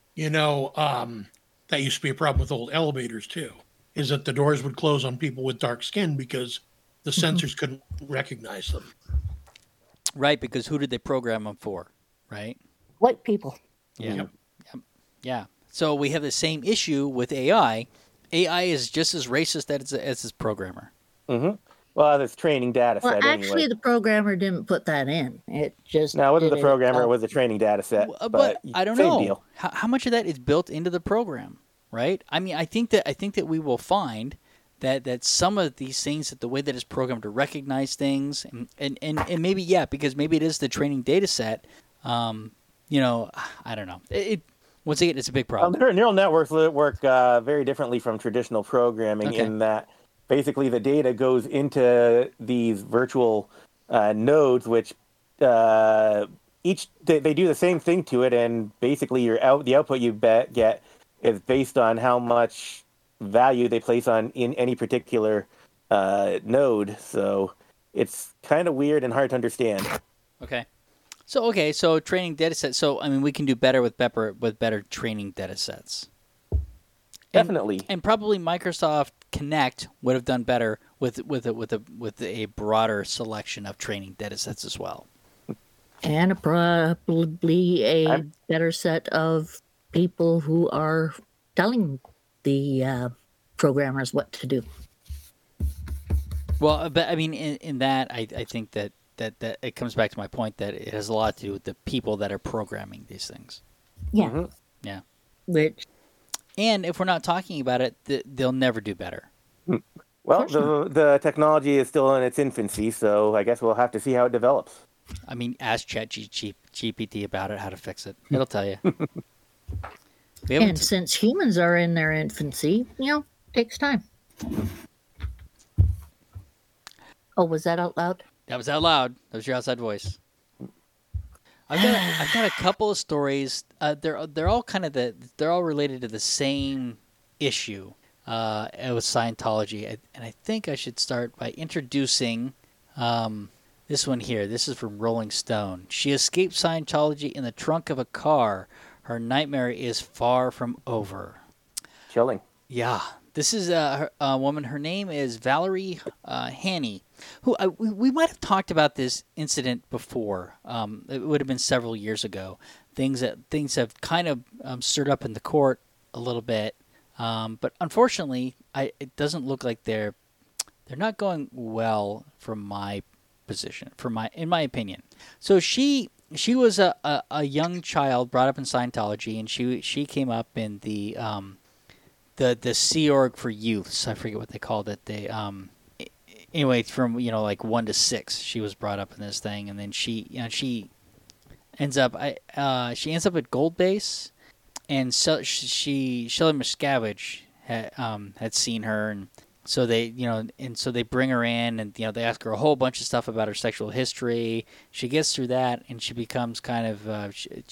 That used to be a problem with old elevators too, is that the doors would close on people with dark skin because the sensors couldn't recognize them. Right, because who did they program them for, right? White people. Yeah. Yeah. So we have the same issue with AI. AI is just as racist as its programmer. Mm-hmm. Well, it's training data set Actually, anyway. the programmer didn't put that in. It just No, it wasn't did the programmer. It itself. was a training data set. But I don't same know deal. how much of that is built into the program, right? I mean, I think that we will find that some of these things, that the way that it's programmed to recognize things, and maybe because maybe it is the training data set. I don't know. Once again, it's a big problem. Neural networks work very differently from traditional programming in that basically the data goes into these virtual nodes, which they do the same thing to it, and basically the output you get is based on how much value they place on in any particular node. So it's kind of weird and hard to understand. Okay. So training data sets. So I mean, we can do better with better training data sets. Definitely. And probably Microsoft Kinect would have done better with a broader selection of training data sets as well. And probably a better set of people who are telling the programmers what to do. Well, but I mean, in that, I think that it comes back to my point that it has a lot to do with the people that are programming these things. Yeah. Mm-hmm. Yeah. And if we're not talking about it, they'll never do better. Well, the technology is still in its infancy, so I guess we'll have to see how it develops. I mean, ask ChatGPT about it, how to fix it. It'll tell you. And since humans are in their infancy, it takes time. Oh, was that out loud? That was out loud. That was your outside voice. I've got a couple of stories. They're all they're all related to the same issue. It was Scientology, and I think I should start by introducing this one here. This is from Rolling Stone. She escaped Scientology in the trunk of a car. Her nightmare is far from over. Chilling. Yeah. This is a woman. Her name is Valerie Haney, who we might have talked about this incident before. It would have been several years ago. Things have kind of stirred up in the court a little bit, but unfortunately, it doesn't look like they're not going well from my position, in my opinion. So she was a young child brought up in Scientology, and she came up in the Sea Org for Youths. I forget what they called it. They anyway, from 1 to 6, she was brought up in this thing, and then she ends up at Gold Base, and so Shelley Miscavige had seen her, and so they bring her in, and they ask her a whole bunch of stuff about her sexual history. She gets through that, and she becomes kind of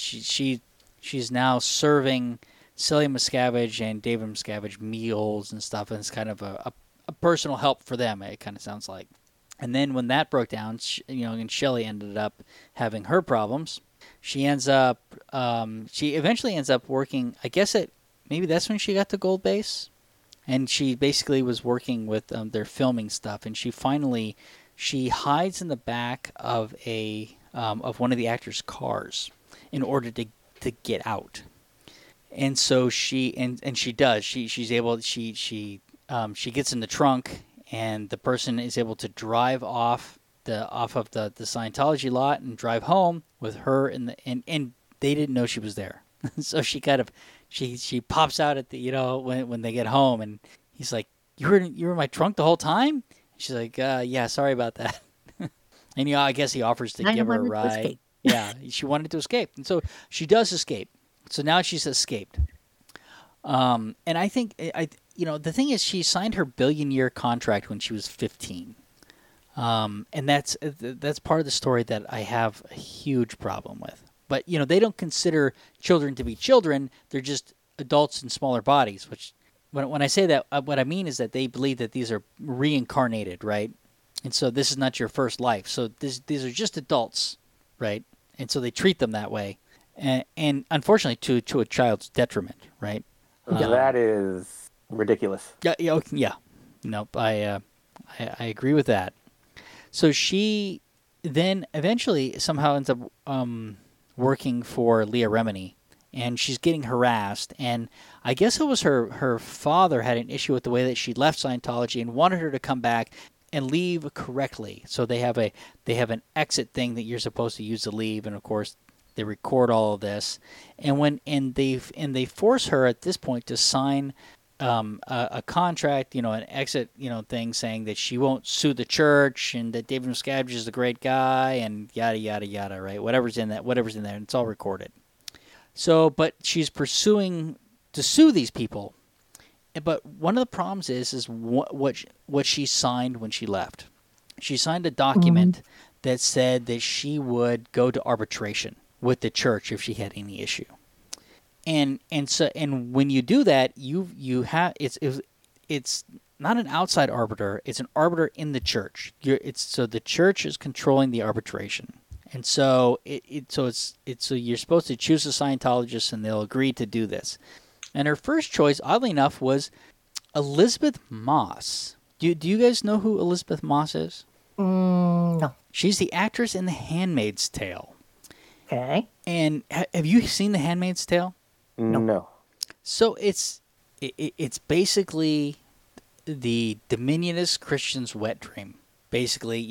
she's now serving Celia Miscavige and David Miscavige meals and stuff, and it's kind of a personal help for them, it kind of sounds like. And then when that broke down, and Shelley ended up having her problems, she eventually ends up working, I guess maybe that's when she got to Gold Base, and she basically was working with their filming stuff, and she hides in the back of one of the actors' cars in order to get out. And so she does. She gets in the trunk, and the person is able to drive off of the Scientology lot and drive home with her, and they didn't know she was there. So she pops out at the when they get home, and he's like, you were in my trunk the whole time? She's like, yeah, sorry about that. And I guess he offers to give her a ride. Yeah, she wanted to escape, and so she does escape. So now she's escaped. And I think the thing is, she signed her billion-year contract when she was 15. And that's part of the story that I have a huge problem with. But they don't consider children to be children. They're just adults in smaller bodies. Which, when I say that, what I mean is that they believe that these are reincarnated, right? And so this is not your first life. So these are just adults, right? And so they treat them that way, and unfortunately to a child's detriment, right? That is ridiculous. Yeah. Nope. I agree with that. So she then eventually somehow ends up working for Leah Remini, and she's getting harassed. And I guess it was her father had an issue with the way that she left Scientology and wanted her to come back and leave correctly. So they have an exit thing that you're supposed to use to leave, and of course they record all of this. And they force her at this point to sign a contract, an exit, thing saying that she won't sue the church and that David Miscavige is a great guy and yada yada yada, right? Whatever's in there, and it's all recorded. So, but she's pursuing to sue these people. But one of the problems is what she signed when she left. She signed a document that said that she would go to arbitration with the church if she had any issue. And when you do that, you have it's not an outside arbiter; it's an arbiter in the church. So the church is controlling the arbitration, and so so you're supposed to choose a Scientologist, and they'll agree to do this. And her first choice, oddly enough, was Elizabeth Moss. Do you guys know who Elizabeth Moss is? No. She's the actress in The Handmaid's Tale. Okay. And have you seen The Handmaid's Tale? No. So it's basically the Dominionist Christian's wet dream. Basically,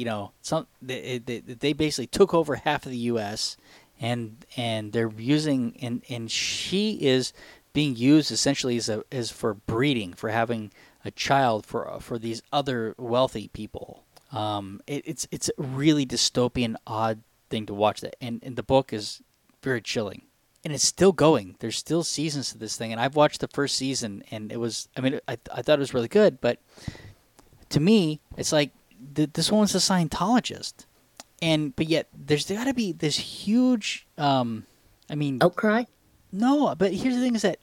they basically took over half of the U.S. and they're using and she is being used essentially as for breeding, for having a child for these other wealthy people. It's a really dystopian, odd thing to watch. That and the book is very chilling. And it's still going. There's still seasons to this thing. And I've watched the first season, and it was, I thought it was really good. But to me, it's like, this woman's a Scientologist. But yet, there's got to be this huge, outcry? No, but here's the thing is that,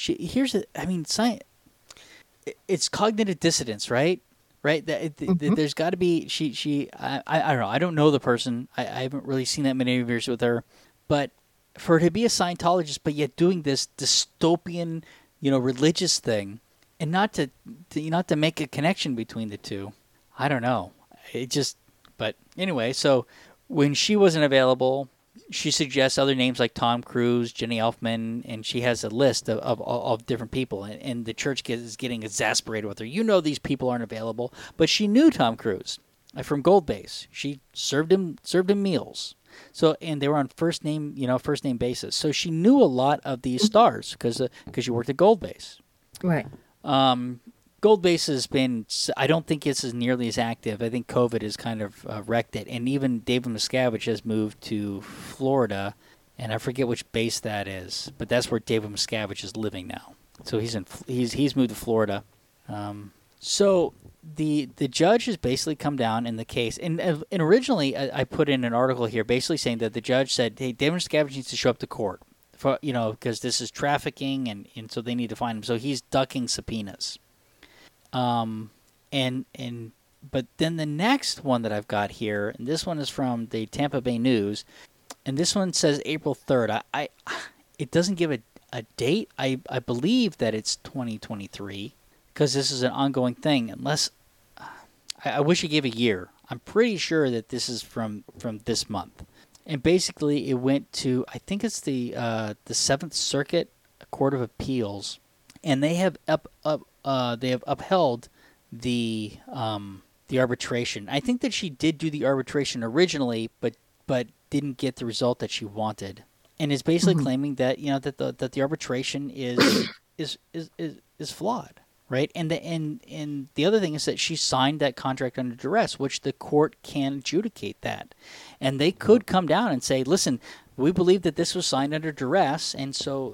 it's cognitive dissonance, right? Right? There's got to be, I don't know. I don't know the person. I haven't really seen that many interviews with her. But for her to be a Scientologist, but yet doing this dystopian, religious thing, and not to make a connection between the two, I don't know. But anyway, so when she wasn't available, she suggests other names like Tom Cruise, Jenny Elfman, and she has a list of different people, and the church is getting exasperated with her. These people aren't available, but she knew Tom Cruise from Gold Base. She served him meals. So, and they were on first name basis. So she knew a lot of these stars because she worked at Gold Base. Right. Gold Base has been, I don't think it's as nearly as active. I think COVID has kind of wrecked it. And even David Miscavige has moved to Florida, and I forget which base that is, but that's where David Miscavige is living now. So he's moved to Florida. So the judge has basically come down in the case, and originally I put in an article here basically saying that the judge said, hey, David Miscavige needs to show up to court for because this is trafficking, and so they need to find him. So he's ducking subpoenas. But then the next one that I've got here, and this one is from the Tampa Bay News, and this one says April 3rd. It doesn't give a date. I believe that it's 2023 because this is an ongoing thing. Unless I wish it gave a year. I'm pretty sure that this is from this month. And basically, it went to, I think it's the 7th Circuit Court of Appeals, and they have upheld the arbitration. I think that she did do the arbitration originally, but didn't get the result that she wanted, and is basically claiming that that the arbitration is flawed, right? And the other thing is that she signed that contract under duress, which the court can adjudicate that, and they could come down and say, listen, we believe that this was signed under duress, and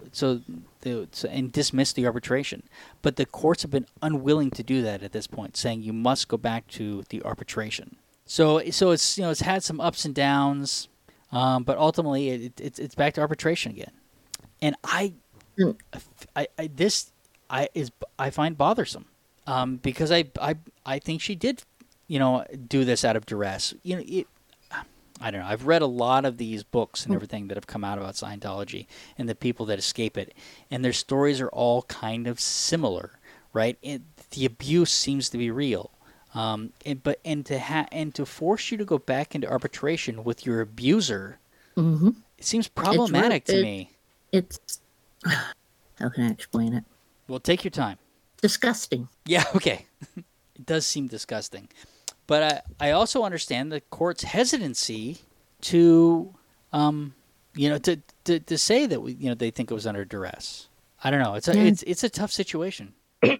and dismiss the arbitration. But the courts have been unwilling to do that at this point, saying you must go back to the arbitration. So it's it's had some ups and downs, but ultimately it's back to arbitration again. And I find bothersome, because I think she did, do this out of duress. I don't know. I've read a lot of these books and everything that have come out about Scientology and the people that escape it, and their stories are all kind of similar, right? The abuse seems to be real, to force you to go back into arbitration with your abuser, it seems problematic to me. It's how can I explain it? Well, take your time. Disgusting. Yeah. Okay. It does seem disgusting. But I also understand the court's hesitancy to, to say that they think it was under duress. I don't know. It's a tough situation.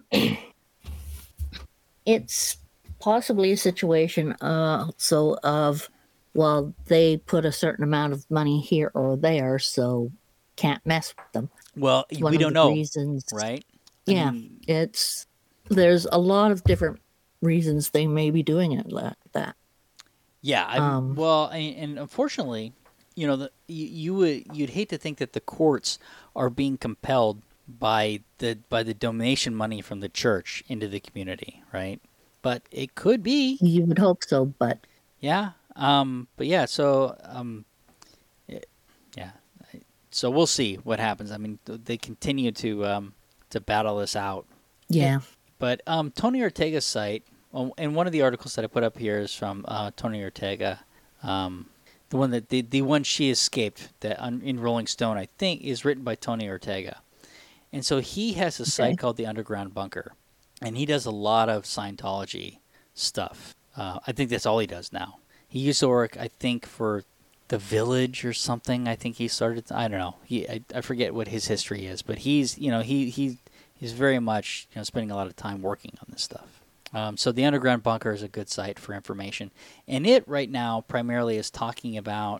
It's possibly a situation of they put a certain amount of money here or there, so can't mess with them. Well, we don't know, reasons, right? Yeah, there's a lot of different reasons they may be doing it like that. Yeah, and unfortunately, you'd hate to think that the courts are being compelled by the donation money from the church into the community, right? But it could be. You would hope so, but yeah, so we'll see what happens. I mean, they continue to battle this out. Yeah. But Tony Ortega's site, and one of the articles that I put up here is from Tony Ortega, the one she escaped that in Rolling Stone, I think, is written by Tony Ortega, and so he has a site called the Underground Bunker, and he does a lot of Scientology stuff. I think that's all he does now. He used to work, I think, for The Village or something. I think he started. I don't know. I forget what his history is, but he's very much spending a lot of time working on this stuff. So the Underground Bunker is a good site for information, and it right now primarily is talking about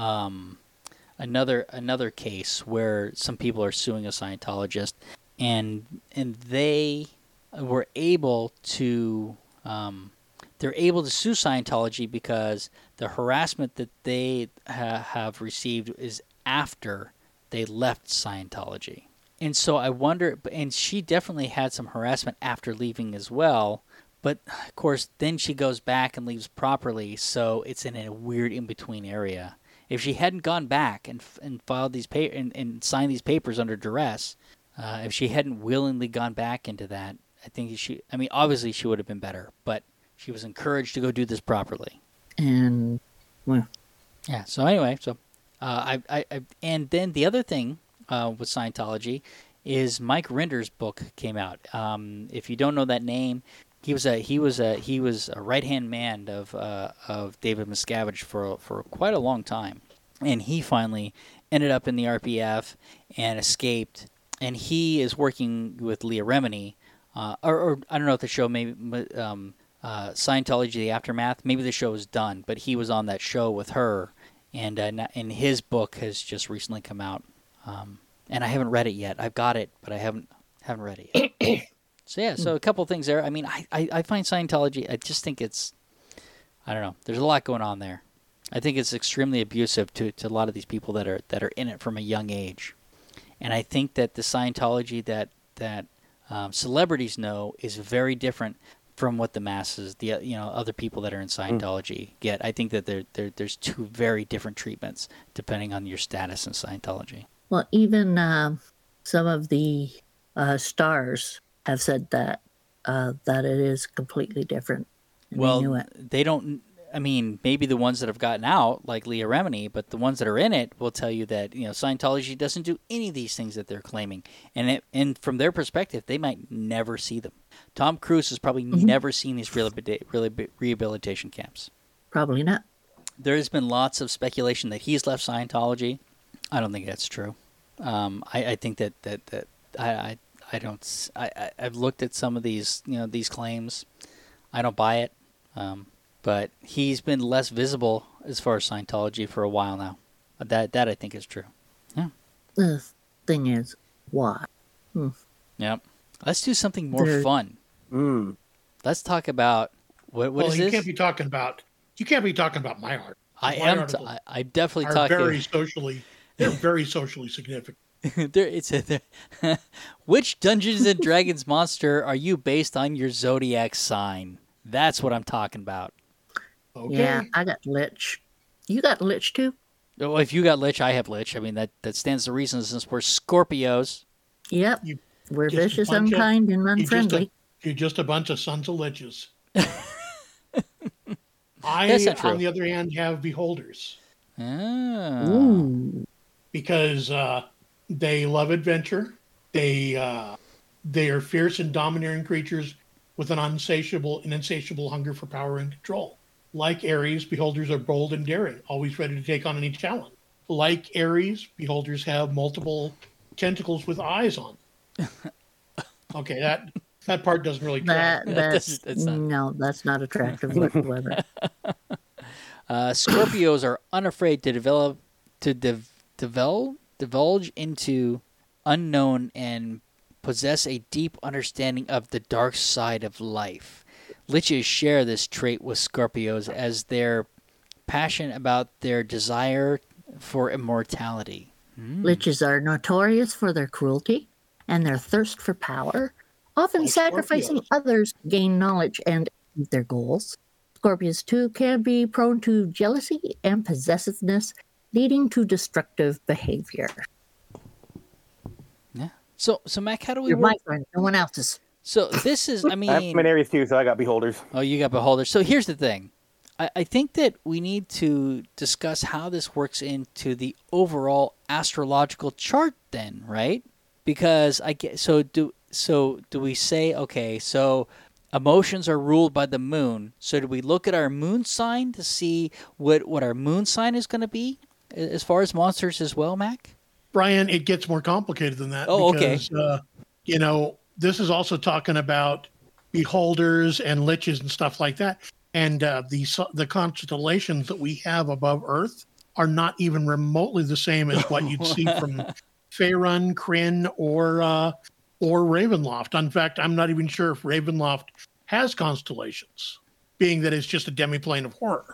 another case where some people are suing a Scientologist, and they were able to they're able to sue Scientology because the harassment that they have received is after they left Scientology. And so I wonder, and she definitely had some harassment after leaving as well, but of course then she goes back and leaves properly, so it's in a weird in-between area. If she hadn't gone back and filed these and signed these papers under duress, if she hadn't willingly gone back into that, I think obviously she would have been better, but she was encouraged to go do this properly. And, well. Yeah, so anyway, and then the other thing with Scientology is Mike Rinder's book came out. If you don't know that name, he was a right-hand man of David Miscavige for quite a long time, and he finally ended up in the RPF and escaped. And he is working with Leah Remini, or I don't know if the show maybe Scientology: The Aftermath. Maybe the show is done, but he was on that show with her, and his book has just recently come out. And I haven't read it yet. I've got it, but I haven't read it yet. So a couple of things there. I mean, I find Scientology, I just think I don't know. There's a lot going on there. I think it's extremely abusive to a lot of these people that are in it from a young age. And I think that the Scientology that celebrities know is very different from what the masses, other people that are in Scientology get. I think that there's two very different treatments depending on your status in Scientology. Well, even some of the stars have said that it is completely different. Well, they don't. I mean, maybe the ones that have gotten out, like Leah Remini, but the ones that are in it will tell you that Scientology doesn't do any of these things that they're claiming, and from their perspective, they might never see them. Tom Cruise has probably never seen these rehabilitation camps. Probably not. There has been lots of speculation that he's left Scientology. I don't think that's true. I think that I don't. I've looked at some of these these claims. I don't buy it. But he's been less visible as far as Scientology for a while now. That I think is true. Yeah. The thing is, why? Yep. Let's do something more fun. Let's talk about what is this? You can't be talking about my art. I am. I'm definitely talking. They're very socially significant. Which Dungeons and Dragons monster are you based on your zodiac sign? That's what I'm talking about. Okay. Yeah, I got Lich. You got Lich too? Oh, if you got Lich, I have Lich. I mean, that stands to reason since we're Scorpios. Yep. You We're just a vicious, bunch of- unkind, and unfriendly. You're just a bunch of sons of liches. That's not true. On the other hand, have beholders Ah. Ooh. because they love adventure. They are fierce and domineering creatures with an insatiable hunger for power and control. Like Aries, beholders are bold and daring, always ready to take on any challenge. Like Aries, beholders have multiple tentacles with eyes on them. Okay, that part doesn't really track. That's not- no, that's not attractive whatsoever. Scorpios are unafraid to divulge into unknown and possess a deep understanding of the dark side of life. Liches share this trait with Scorpios as their passion about their desire for immortality. Liches are notorious for their cruelty and their thirst for power, often Like sacrificing Scorpios. others to gain knowledge and achieve their goals. Scorpios, too, can be prone to jealousy and possessiveness, leading to destructive behavior. Yeah. So Mac, how do we You're work? my friend, no one else's. So this is, I I'm mean, an Aries too, so I got beholders. oh, you got beholders. So here's the thing. I think that we need to discuss how this works into the overall astrological chart then, right? Because do we say, okay, so emotions are ruled by the moon. So do we look at our moon sign to see what our moon sign is going to be as far as monsters as well, Mac? Brian, it gets more complicated than that. Oh, okay. Because, this is also talking about beholders and liches and stuff like that. And the constellations that we have above Earth are not even remotely the same as what you'd see from Faerun, Kryn, or Ravenloft. In fact, I'm not even sure if Ravenloft has constellations, being that it's just a demiplane of horror.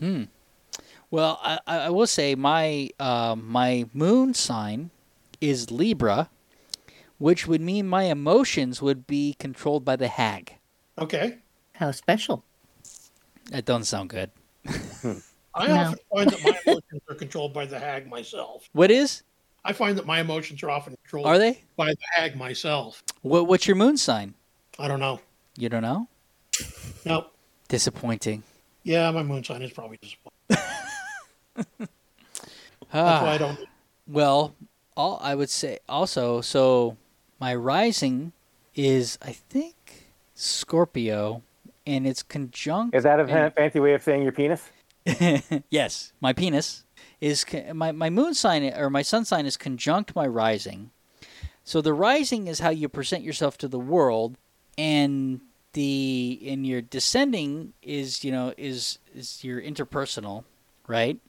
Well, I will say my moon sign is Libra, which would mean my emotions would be controlled by the hag. Okay. How special. That doesn't sound good. I No. often find that my emotions are controlled by the hag myself. What is? I find that my emotions are often controlled Are they? by the hag myself. What's your moon sign? I don't know. You don't know? Nope. Disappointing. Yeah, my moon sign is probably disappointing. That's Ah. why I don't. Well, I would say also, so my rising is, I think, Scorpio, and it's conjunct. Is that a fancy way of saying your penis? Yes, my penis is my moon sign or my sun sign is conjunct my rising. So the rising is how you present yourself to the world, and your descending is is your interpersonal, right?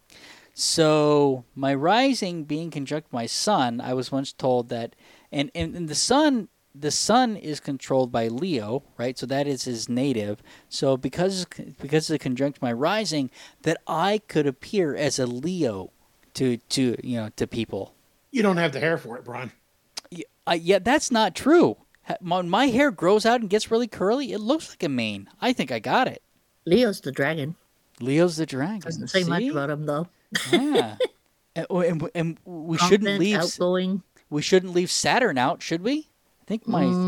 So my rising being conjunct my sun, I was once told that, and the sun is controlled by Leo, right? So that is his native. So because it conjunct my rising, that I could appear as a Leo to people. You don't have the hair for it, Brian. Yeah, that's not true. My hair grows out and gets really curly. It looks like a mane. I think I got it. Leo's the dragon. Leo's the dragon. Doesn't say much See? about him, though. Yeah. And we shouldn't Confident, leave. outgoing. We shouldn't leave Saturn out, should we? I think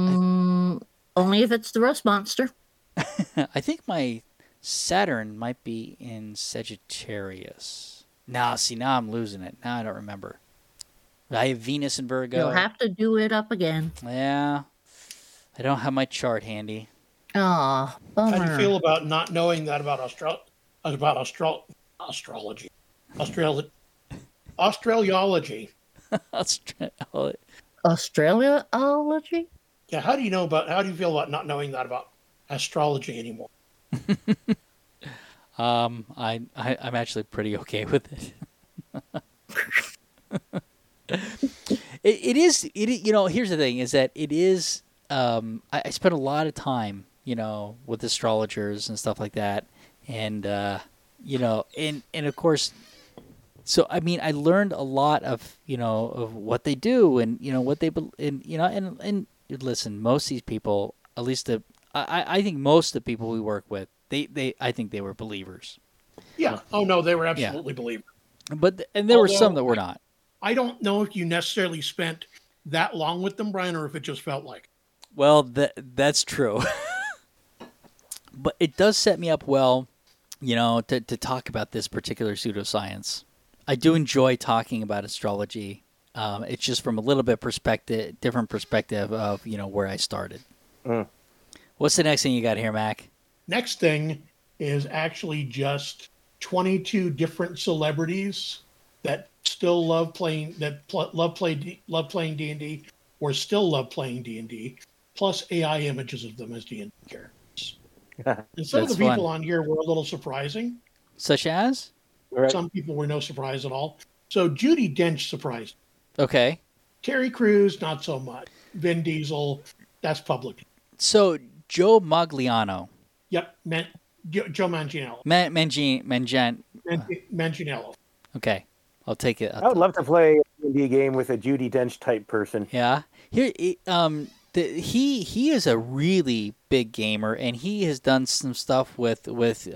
Only if it's the rust monster. I think my Saturn might be in Sagittarius. Now I'm losing it. Now I don't remember. I have Venus in Virgo. You'll have to do it up again. Yeah. I don't have my chart handy. Aw, How do you bummer. feel about not knowing that about astrology? Australiology. Australiaology? Yeah, how do you feel about not knowing that about astrology anymore? I'm actually pretty okay with it. It is, here's the thing is that it is, I spent a lot of time, with astrologers and stuff like that. And, and of course, So I mean, I learned a lot of of what they do and what they and listen, most of these people, at least I think most of the people we work with, I think they were believers. Yeah. Oh no, they were absolutely believers. But there were some that were not. I don't know if you necessarily spent that long with them, Brian, or if it just felt like. Well, that's true. But it does set me up well, to talk about this particular pseudoscience. I do enjoy talking about astrology. It's just from a little bit different perspective of, where I started. What's the next thing you got here, Mac? Next thing is actually just 22 different celebrities that still love playing playing D&D or still love playing D&D, plus AI images of them as D&D characters. And some of the people on here were a little surprising. Such as? Right. Some people were no surprise at all. So Judi Dench surprised. Okay. Terry Crews, not so much. Vin Diesel, that's public. So Joe Magliano. Yep, Joe Manganiello. Manganiello. Okay, I'll take it. I would love to play a D&D game with a Judi Dench type person. Yeah. Here, he is a really big gamer, and he has done some stuff with Wizards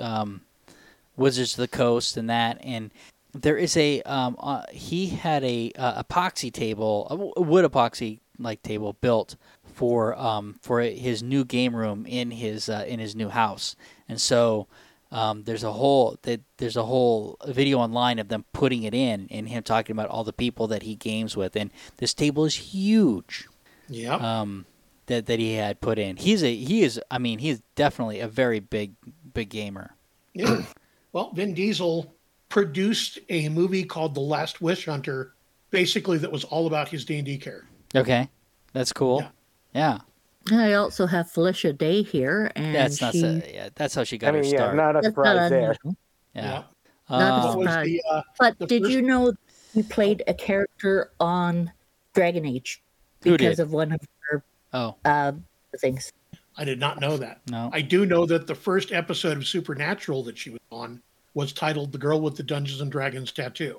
of the Coast and that. And there is he had a epoxy table, a wood epoxy like table built for his new game room in his new house. And so there's a whole video online of them putting it in and him talking about all the people that he games with. And this table is huge. Yeah. That he had put in. He is definitely a very big gamer. Yeah. Well, Vin Diesel produced a movie called The Last Wish Hunter, basically that was all about his D&D character. Okay. That's cool. Yeah. I also have Felicia Day here, and that's how she got her start. Not a surprise there. Yeah. Not a surprise. But did you know he played a character on Dragon Age because of one of her things? I did not know that. No. I do know that the first episode of Supernatural that she was on was titled "The Girl with the Dungeons and Dragons Tattoo."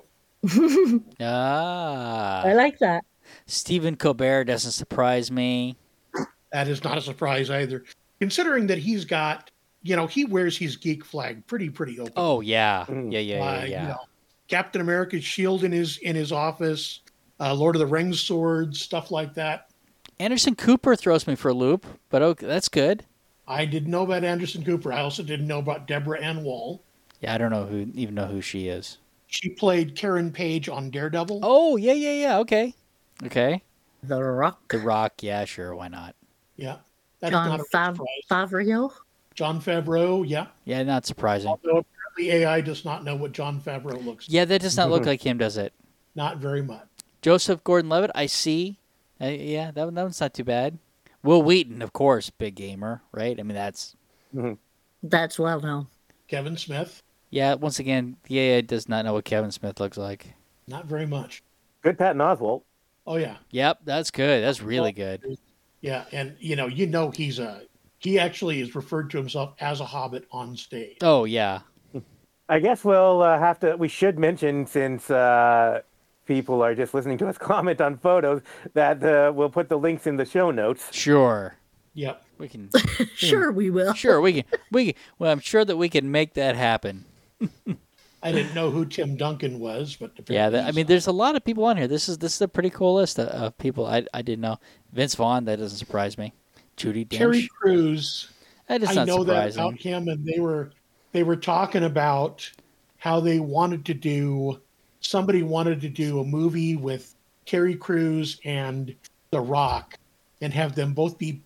I like that. Stephen Colbert doesn't surprise me. That is not a surprise either, considering that he's got, he wears his geek flag pretty open. Oh yeah, yeah. Captain America's shield in his office, Lord of the Rings swords, stuff like that. Anderson Cooper throws me for a loop, but okay, that's good. I didn't know about Anderson Cooper. I also didn't know about Deborah Ann Woll. Yeah, I don't even know who she is. She played Karen Page on Daredevil. Oh yeah. Okay. The Rock. Yeah, sure. Why not? Yeah. That's John Favreau. John Favreau. Yeah. Yeah, not surprising. Although apparently AI does not know what John Favreau looks like. Yeah, that does not look like him, does it? Not very much. Joseph Gordon-Levitt, I see. Yeah, that one's not too bad. Will Wheaton, of course, big gamer, right? I mean, that's well known. Kevin Smith. Yeah, once again, the AI does not know what Kevin Smith looks like. Not very much. Good Patton Oswalt. Oh yeah. Yep, that's good. That's really good. Yeah, and he actually is referred to himself as a hobbit on stage. Oh yeah. I guess we should mention, since people are just listening to us comment on photos, that we'll put the links in the show notes. Sure. Yep. We can. Sure, we will. Sure, we can. Well, I'm sure that we can make that happen. I didn't know who Tim Duncan was, but there's a lot of people on here. This is a pretty cool list of people I didn't know. Vince Vaughn, that doesn't surprise me. Judi Dench. Terry Crews. That is I not know surprising. that about him, and they were talking about how they wanted to do. Somebody wanted to do a movie with Terry Crews and The Rock, and have them both be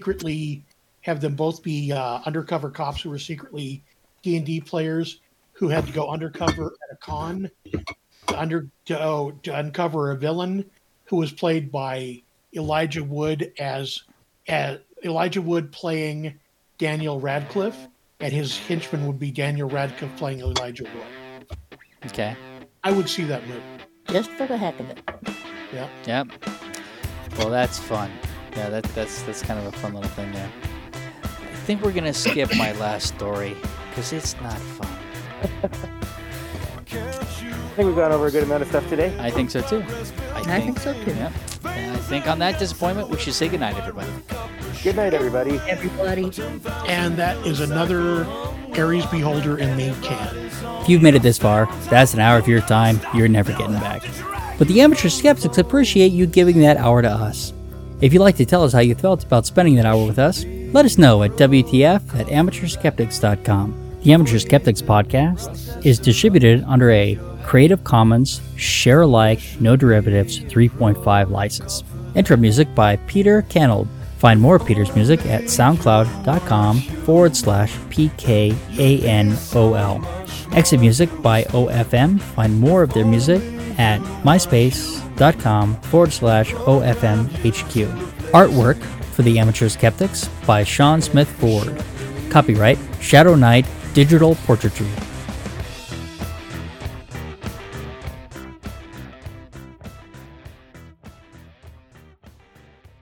undercover cops who were secretly D&D players who had to go undercover at a con to uncover a villain who was played by Elijah Wood as Elijah Wood playing Daniel Radcliffe, and his henchman would be Daniel Radcliffe playing Elijah Wood. Okay. I would see that movie. Just for the heck of it. Yeah. Yep. Well, that's fun. Yeah, that's kind of a fun little thing there. I think we're gonna skip my last story because it's not fun. Can't you think we've gone over a good amount of stuff today. I think so too. I think so too. Yeah. And I think on that disappointment, we should say goodnight, everybody. Good night, everybody. Everybody. And that is another Aries Beholder in the can. If you've made it this far, that's an hour of your time you're never getting back. But the Amateur Skeptics appreciate you giving that hour to us. If you'd like to tell us how you felt about spending that hour with us, let us know at WTF@amateurskeptics.com. The Amateur Skeptics podcast is distributed under a Creative Commons Share-alike, no derivatives 3.5 license. Intro music by Peter Canold. Find more of Peter's music at soundcloud.com/PKANOL. Exit music by OFM. Find more of their music at myspace.com/OFMHQ. Artwork for the Amateur Skeptics by Sean Smith Ford. Copyright Shadow Knight Digital Portraiture.